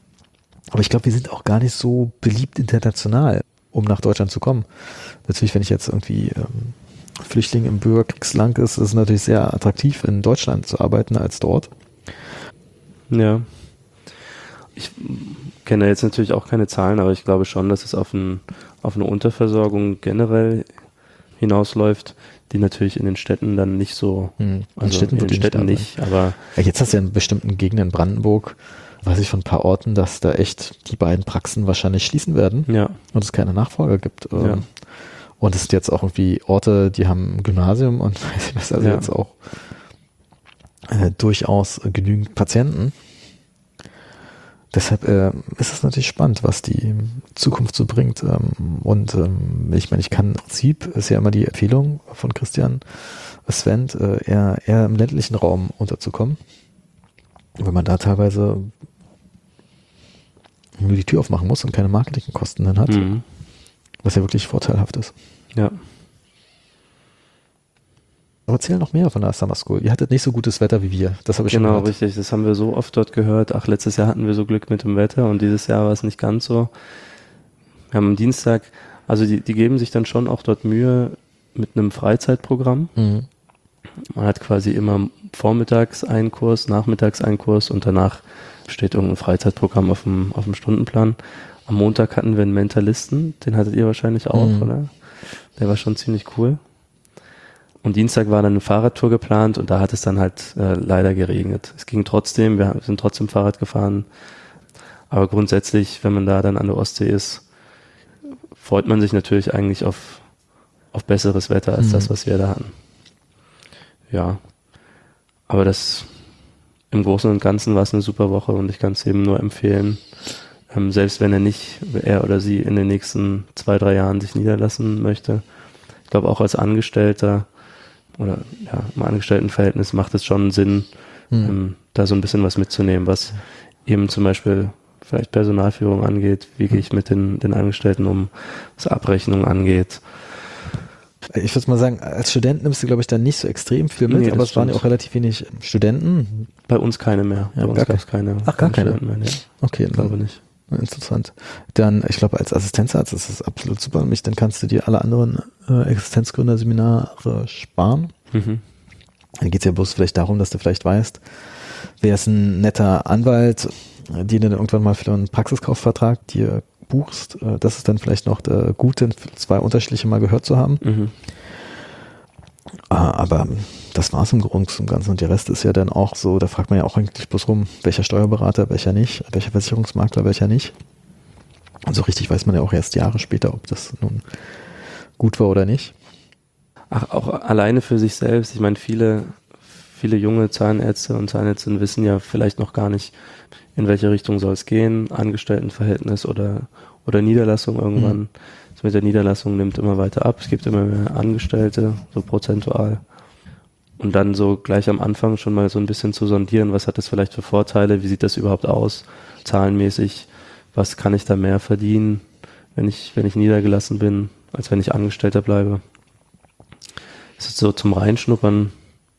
Aber ich glaube, wir sind auch gar nicht so beliebt international, um nach Deutschland zu kommen. Natürlich, wenn ich jetzt irgendwie Flüchtling im Bürgerkriegsland ist es natürlich sehr attraktiv, in Deutschland zu arbeiten als dort. Ja. Ich kenne jetzt natürlich auch keine Zahlen, aber ich glaube schon, dass es auf eine Unterversorgung generell hinausläuft, die natürlich in den Städten dann nicht so, In Städten nicht, aber ja, jetzt hast du ja in bestimmten Gegenden in Brandenburg, weiß ich von ein paar Orten, dass da echt die beiden Praxen wahrscheinlich schließen werden ja, und es keine Nachfolge gibt. Ja. Und es sind jetzt auch irgendwie Orte, die haben ein Gymnasium und weiß ich was, also Ja. jetzt auch durchaus genügend Patienten. Deshalb ist es natürlich spannend, was die Zukunft so bringt. Ich meine, ich kann im Prinzip, ist ja immer die Empfehlung von Christian Svent, eher im ländlichen Raum unterzukommen. Wenn man da teilweise nur die Tür aufmachen muss und keine Marketingkosten dann hat, was ja wirklich vorteilhaft ist. ja. Aber erzähl noch mehr von der Summer School. Ihr hattet nicht so gutes Wetter wie wir. Das habe ich schon Genau, gehört. richtig. Das haben wir so oft dort gehört. Ach, letztes Jahr hatten wir so Glück mit dem Wetter und dieses Jahr war es nicht ganz so. Wir haben am Dienstag, also die geben sich dann schon auch dort Mühe mit einem Freizeitprogramm. Mhm. Man hat quasi immer vormittags einen Kurs, nachmittags einen Kurs und danach steht irgendein Freizeitprogramm auf dem Stundenplan. Am Montag hatten wir einen Mentalisten, den hattet ihr wahrscheinlich auch, oder? Der war schon ziemlich cool. Und Dienstag war dann eine Fahrradtour geplant und da hat es dann halt leider geregnet. Es ging trotzdem, wir sind trotzdem Fahrrad gefahren. Aber grundsätzlich, wenn man da dann an der Ostsee ist, freut man sich natürlich eigentlich auf besseres Wetter als das, was wir da hatten. Ja, aber das im Großen und Ganzen war es eine super Woche und ich kann es eben nur empfehlen, selbst wenn er oder sie in den nächsten 2-3 Jahren sich niederlassen möchte. Ich glaube auch als Angestellter oder ja, im Angestelltenverhältnis macht es schon Sinn, da so ein bisschen was mitzunehmen, was eben zum Beispiel vielleicht Personalführung angeht, wie gehe ich mit den Angestellten um, was Abrechnung angeht. Ich würde mal sagen, als Student nimmst du, glaube ich, dann nicht so extrem viel mit, Nee, aber das es waren ja stimmt. auch relativ wenig Studenten. Bei uns keine mehr. Ja, Bei uns gar gab es keine. Ach, gar keine? Studenten mehr, nee. Okay, Ich glaube nicht. interessant. Dann, ich glaube, als Assistenzarzt ist das absolut super. Dann kannst du dir alle anderen Existenzgründerseminare sparen. Mhm. Dann geht es ja bloß vielleicht darum, dass du vielleicht weißt, wer ist ein netter Anwalt, den du dann irgendwann mal für einen Praxiskaufvertrag dir buchst. Das ist dann vielleicht noch der Gute, 2 unterschiedliche mal gehört zu haben. Mhm. Aber das war es im Großen und Ganzen. Und der Rest ist ja dann auch so, da fragt man ja auch eigentlich bloß rum, welcher Steuerberater, welcher nicht, welcher Versicherungsmakler, welcher nicht. Und so richtig weiß man ja auch erst Jahre später, ob das nun gut war oder nicht. Ach, auch alleine für sich selbst. Ich meine, viele junge Zahnärzte und Zahnärztinnen wissen ja vielleicht noch gar nicht, in welche Richtung soll es gehen, Angestelltenverhältnis oder Niederlassung irgendwann. Das mit der Niederlassung nimmt immer weiter ab. Es gibt immer mehr Angestellte, so prozentual. Und dann so gleich am Anfang schon mal so ein bisschen zu sondieren, was hat das vielleicht für Vorteile, wie sieht das überhaupt aus, zahlenmäßig, was kann ich da mehr verdienen, wenn ich niedergelassen bin, als wenn ich Angestellter bleibe. Das ist so zum Reinschnuppern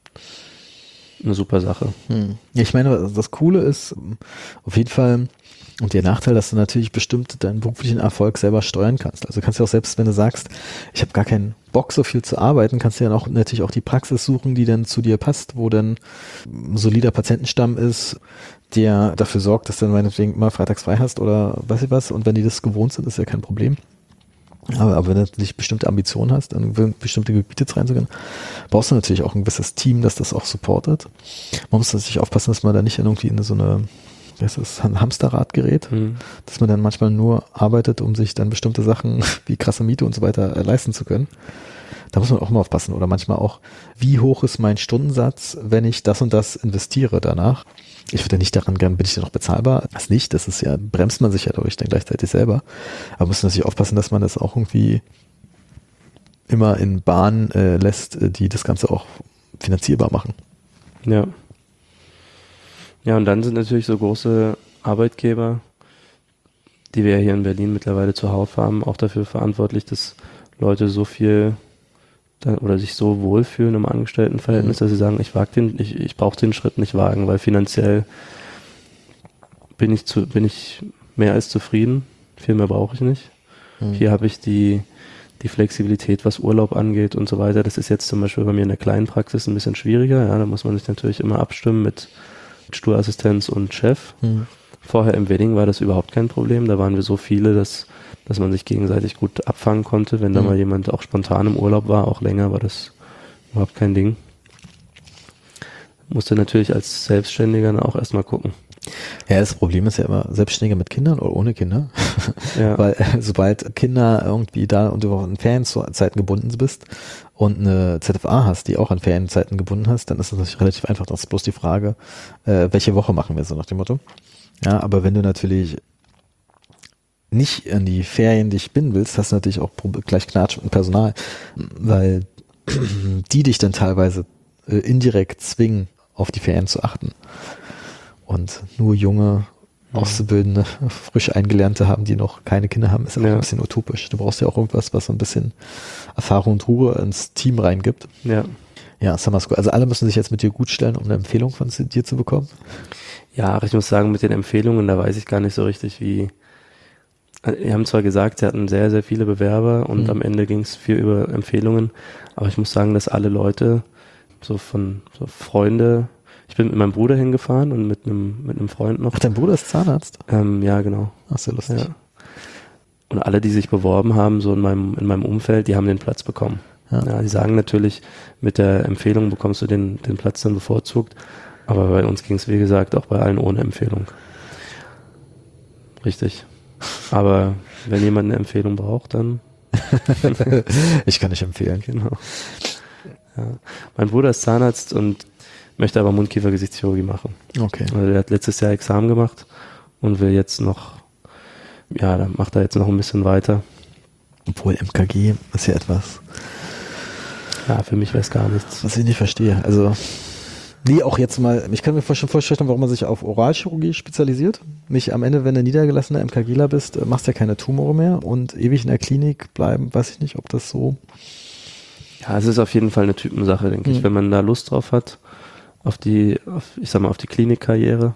eine super Sache. Ja, ich meine, das Coole ist auf jeden Fall, und der Nachteil, dass du natürlich bestimmt deinen beruflichen Erfolg selber steuern kannst. Also kannst du auch selbst, wenn du sagst, ich habe gar keinen Bock, so viel zu arbeiten, kannst du ja auch natürlich auch die Praxis suchen, die dann zu dir passt, wo dann ein solider Patientenstamm ist, der dafür sorgt, dass du dann meinetwegen immer freitags frei hast oder weiß ich was. Und wenn die das gewohnt sind, ist ja kein Problem. Aber wenn du natürlich bestimmte Ambitionen hast, in bestimmte Gebiete reinzugehen, brauchst du natürlich auch ein gewisses Team, das das auch supportet. Man muss natürlich aufpassen, dass man da nicht irgendwie in so eine, wie heißt das, ein Hamsterrad gerät, dass man dann manchmal nur arbeitet, um sich dann bestimmte Sachen wie krasse Miete und so weiter leisten zu können. Da muss man auch mal aufpassen. Oder manchmal auch, wie hoch ist mein Stundensatz, wenn ich das und das investiere danach. Ich würde ja nicht daran gern, bin ich denn noch bezahlbar? Das nicht, das ist ja, bremst man sich ja dadurch dann gleichzeitig selber. Aber muss natürlich aufpassen, dass man das auch irgendwie immer in Bahnen lässt, die das Ganze auch finanzierbar machen. Ja. Ja, und dann sind natürlich so große Arbeitgeber, die wir ja hier in Berlin mittlerweile zuhauf haben, auch dafür verantwortlich, dass Leute so viel oder sich so wohlfühlen im Angestelltenverhältnis, dass sie sagen, ich brauche den Schritt nicht wagen, weil finanziell bin ich mehr als zufrieden. Viel mehr brauche ich nicht. Hier habe ich die Flexibilität, was Urlaub angeht und so weiter. Das ist jetzt zum Beispiel bei mir in der kleinen Praxis ein bisschen schwieriger. Ja, da muss man sich natürlich immer abstimmen mit Sturassistenz und Chef. Vorher im Wedding war das überhaupt kein Problem. Da waren wir so viele, dass man sich gegenseitig gut abfangen konnte. Wenn da mal jemand auch spontan im Urlaub war, auch länger, war das überhaupt kein Ding. Musste natürlich als Selbstständiger dann auch erstmal gucken. Ja, das Problem ist ja immer, Selbstständige mit Kindern oder ohne Kinder. Ja. Weil sobald Kinder irgendwie da und du auch an Ferienzeiten gebunden bist und eine ZFA hast, die auch an Ferienzeiten gebunden hast, dann ist das natürlich relativ einfach. Das ist bloß die Frage, welche Woche machen wir so nach dem Motto. Ja, aber wenn du natürlich nicht an die Ferien dich binden willst, hast du natürlich auch gleich Knatsch mit dem Personal, weil die dich dann teilweise indirekt zwingen, auf die Ferien zu achten. Und nur junge, Auszubildende, frisch Eingelernte haben, die noch keine Kinder haben, ist auch ein bisschen utopisch. Du brauchst ja auch irgendwas, was so ein bisschen Erfahrung und Ruhe ins Team reingibt. Ja. Ja, Summer School. Also alle müssen sich jetzt mit dir gut stellen, um eine Empfehlung von dir zu bekommen? Ja, ich muss sagen, mit den Empfehlungen, da weiß ich gar nicht so richtig, wie. Die haben zwar gesagt, sie hatten sehr, sehr viele Bewerber und am Ende ging es viel über Empfehlungen, aber ich muss sagen, dass alle Leute, so Freunde, ich bin mit meinem Bruder hingefahren und mit einem Freund noch. Ach, dein Bruder ist Zahnarzt? Ja, genau. Ach, sehr lustig. Ja. Und alle, die sich beworben haben, so in meinem Umfeld, die haben den Platz bekommen. Ja, die sagen natürlich, mit der Empfehlung bekommst du den Platz dann bevorzugt, aber bei uns ging es, wie gesagt, auch bei allen ohne Empfehlung. Richtig. Aber wenn jemand eine Empfehlung braucht, dann... Ich kann nicht empfehlen. Genau. Ja. Mein Bruder ist Zahnarzt und möchte aber Mundkiefer-Gesichtschirurgie machen. Okay. Also der hat letztes Jahr Examen gemacht und will jetzt noch, da macht er jetzt noch ein bisschen weiter. Obwohl MKG ist ja etwas. Ja, für mich wäre es gar nichts. Was ich nicht verstehe. Also, wie auch jetzt mal, ich kann mir schon vorstellen, warum man sich auf Oralchirurgie spezialisiert. Nicht am Ende, wenn du niedergelassener MKGler bist, machst du ja keine Tumore mehr und ewig in der Klinik bleiben, weiß ich nicht, ob das so... Ja, es ist auf jeden Fall eine Typensache, denke ich. Wenn man da Lust drauf hat, auf die Klinikkarriere,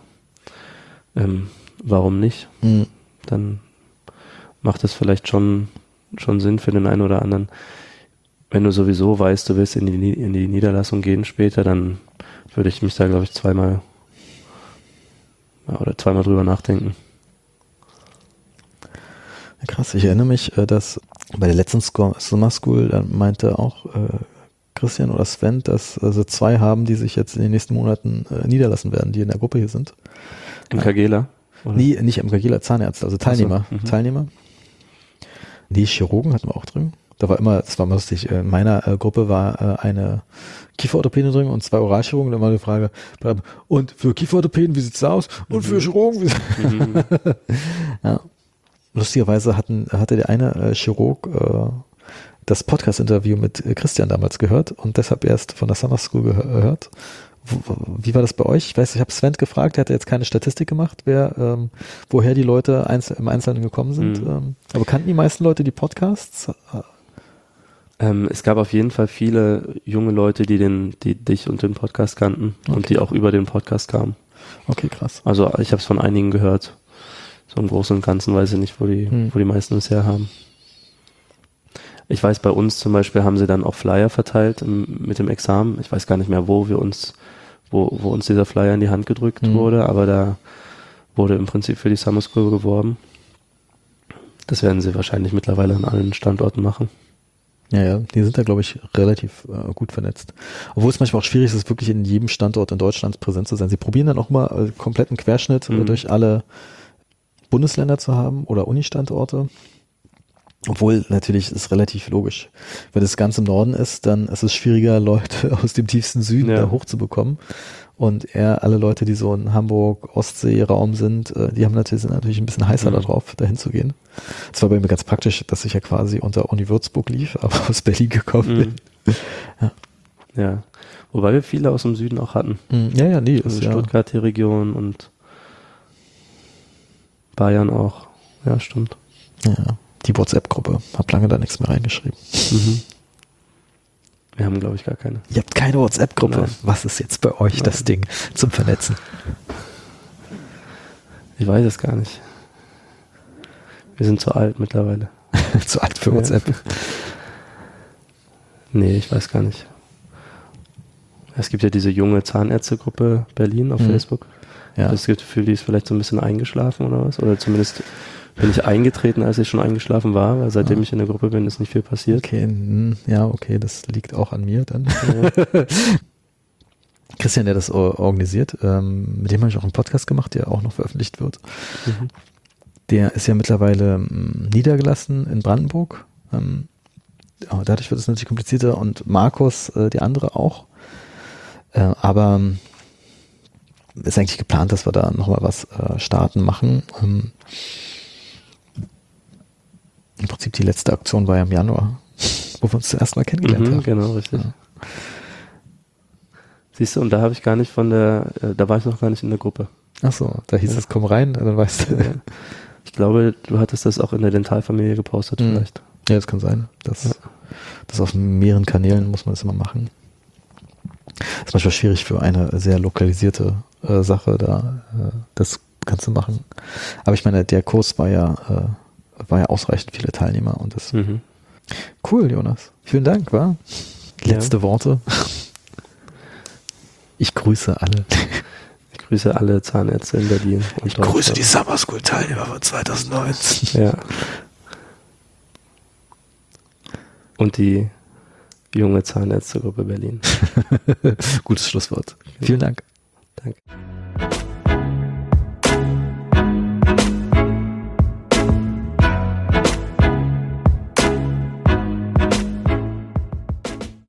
warum nicht? Dann macht das vielleicht schon Sinn für den einen oder anderen. Wenn du sowieso weißt, du willst in die Niederlassung gehen später, dann würde ich mich da, glaube ich, zweimal drüber nachdenken. Ja, krass, ich erinnere mich, dass bei der letzten Summer School, da meinte auch Christian oder Sven, dass sie 2 haben, die sich jetzt in den nächsten Monaten niederlassen werden, die in der Gruppe hier sind. MKGler? Nee, nicht MKGler, Zahnärzte, also Teilnehmer. So, Teilnehmer. Die Chirurgen hatten wir auch drin. Das war immer lustig. In meiner Gruppe war eine Kieferorthopädin drin und 2 Oralchirurgen. Da war die Frage, und für Kieferorthopäden, wie sieht's da aus? Und für Chirurgen, ja. Lustigerweise hatte der eine Chirurg das Podcast-Interview mit Christian damals gehört und deshalb erst von der Summer School gehört. Wie war das bei euch? Ich weiß, ich habe Sven gefragt, der hatte jetzt keine Statistik gemacht, woher die Leute im Einzelnen gekommen sind. Aber kannten die meisten Leute die Podcasts? Es gab auf jeden Fall viele junge Leute, die dich und den Podcast kannten und die auch über den Podcast kamen. Okay, krass. Also ich habe es von einigen gehört. So im Großen und Ganzen weiß ich nicht, wo die meisten es her haben. Ich weiß, bei uns zum Beispiel haben sie dann auch Flyer verteilt mit dem Examen. Ich weiß gar nicht mehr, wo uns dieser Flyer in die Hand gedrückt wurde, aber da wurde im Prinzip für die Summer School geworben. Das werden sie wahrscheinlich mittlerweile an allen Standorten machen. Ja, die sind da, glaube ich, relativ gut vernetzt. Obwohl es manchmal auch schwierig ist, wirklich in jedem Standort in Deutschland präsent zu sein. Sie probieren dann auch mal kompletten Querschnitt durch alle Bundesländer zu haben oder Uni-Standorte. Obwohl natürlich ist relativ logisch. Wenn das ganz im Norden ist, dann ist es schwieriger, Leute aus dem tiefsten Süden da hochzubekommen. Und eher alle Leute, die so in Hamburg, Ostsee-Raum sind, sind natürlich ein bisschen heißer darauf, dahin zu gehen. Es war bei mir ganz praktisch, dass ich ja quasi unter Uni Würzburg lief, aber aus Berlin gekommen bin. Ja. Wobei wir viele aus dem Süden auch hatten. Ja, nee. Also Stuttgart, die Region und Bayern auch. Ja, stimmt. Ja, die WhatsApp-Gruppe. Hab lange da nichts mehr reingeschrieben. Wir haben, glaube ich, gar keine. Ihr habt keine WhatsApp-Gruppe. Nein. Was ist jetzt bei euch das Ding zum Vernetzen? Ich weiß es gar nicht. Wir sind zu alt mittlerweile. Zu alt für WhatsApp. Nee, ich weiß gar nicht. Es gibt ja diese junge Zahnärztegruppe Berlin auf Facebook. Ja. Das Gefühl, die ist vielleicht so ein bisschen eingeschlafen oder was? Oder zumindest bin ich eingetreten, als ich schon eingeschlafen war, weil seitdem ich in der Gruppe bin, ist nicht viel passiert. Okay, ja, okay, das liegt auch an mir dann. Ja. Christian, der das organisiert, mit dem habe ich auch einen Podcast gemacht, der auch noch veröffentlicht wird. Mhm. Der ist ja mittlerweile niedergelassen in Brandenburg. Dadurch wird es natürlich komplizierter und Markus, die andere auch. Aber ist eigentlich geplant, dass wir da nochmal was starten, machen. Im Prinzip die letzte Aktion war ja im Januar, wo wir uns zuerst mal kennengelernt haben. Genau, richtig. Ja. Siehst du, und da habe ich gar nicht da war ich noch gar nicht in der Gruppe. Ach so, da hieß es, komm rein, dann weißt du. Ja. Ich glaube, du hattest das auch in der Dentalfamilie gepostet vielleicht. Ja, das kann sein. Das auf mehreren Kanälen muss man das immer machen. Das ist manchmal schwierig für eine sehr lokalisierte Sache, da das Ganze machen. Aber ich meine, der Kurs war ja ausreichend viele Teilnehmer und das cool, Jonas. Vielen Dank, wa? Letzte Worte. Ich grüße alle. Ich grüße alle Zahnärzte in Berlin. Ich grüße die Summer School Teilnehmer von 2019. Ja. Und die junge Zahnärztegruppe Berlin. Gutes Schlusswort. Vielen Dank. Danke.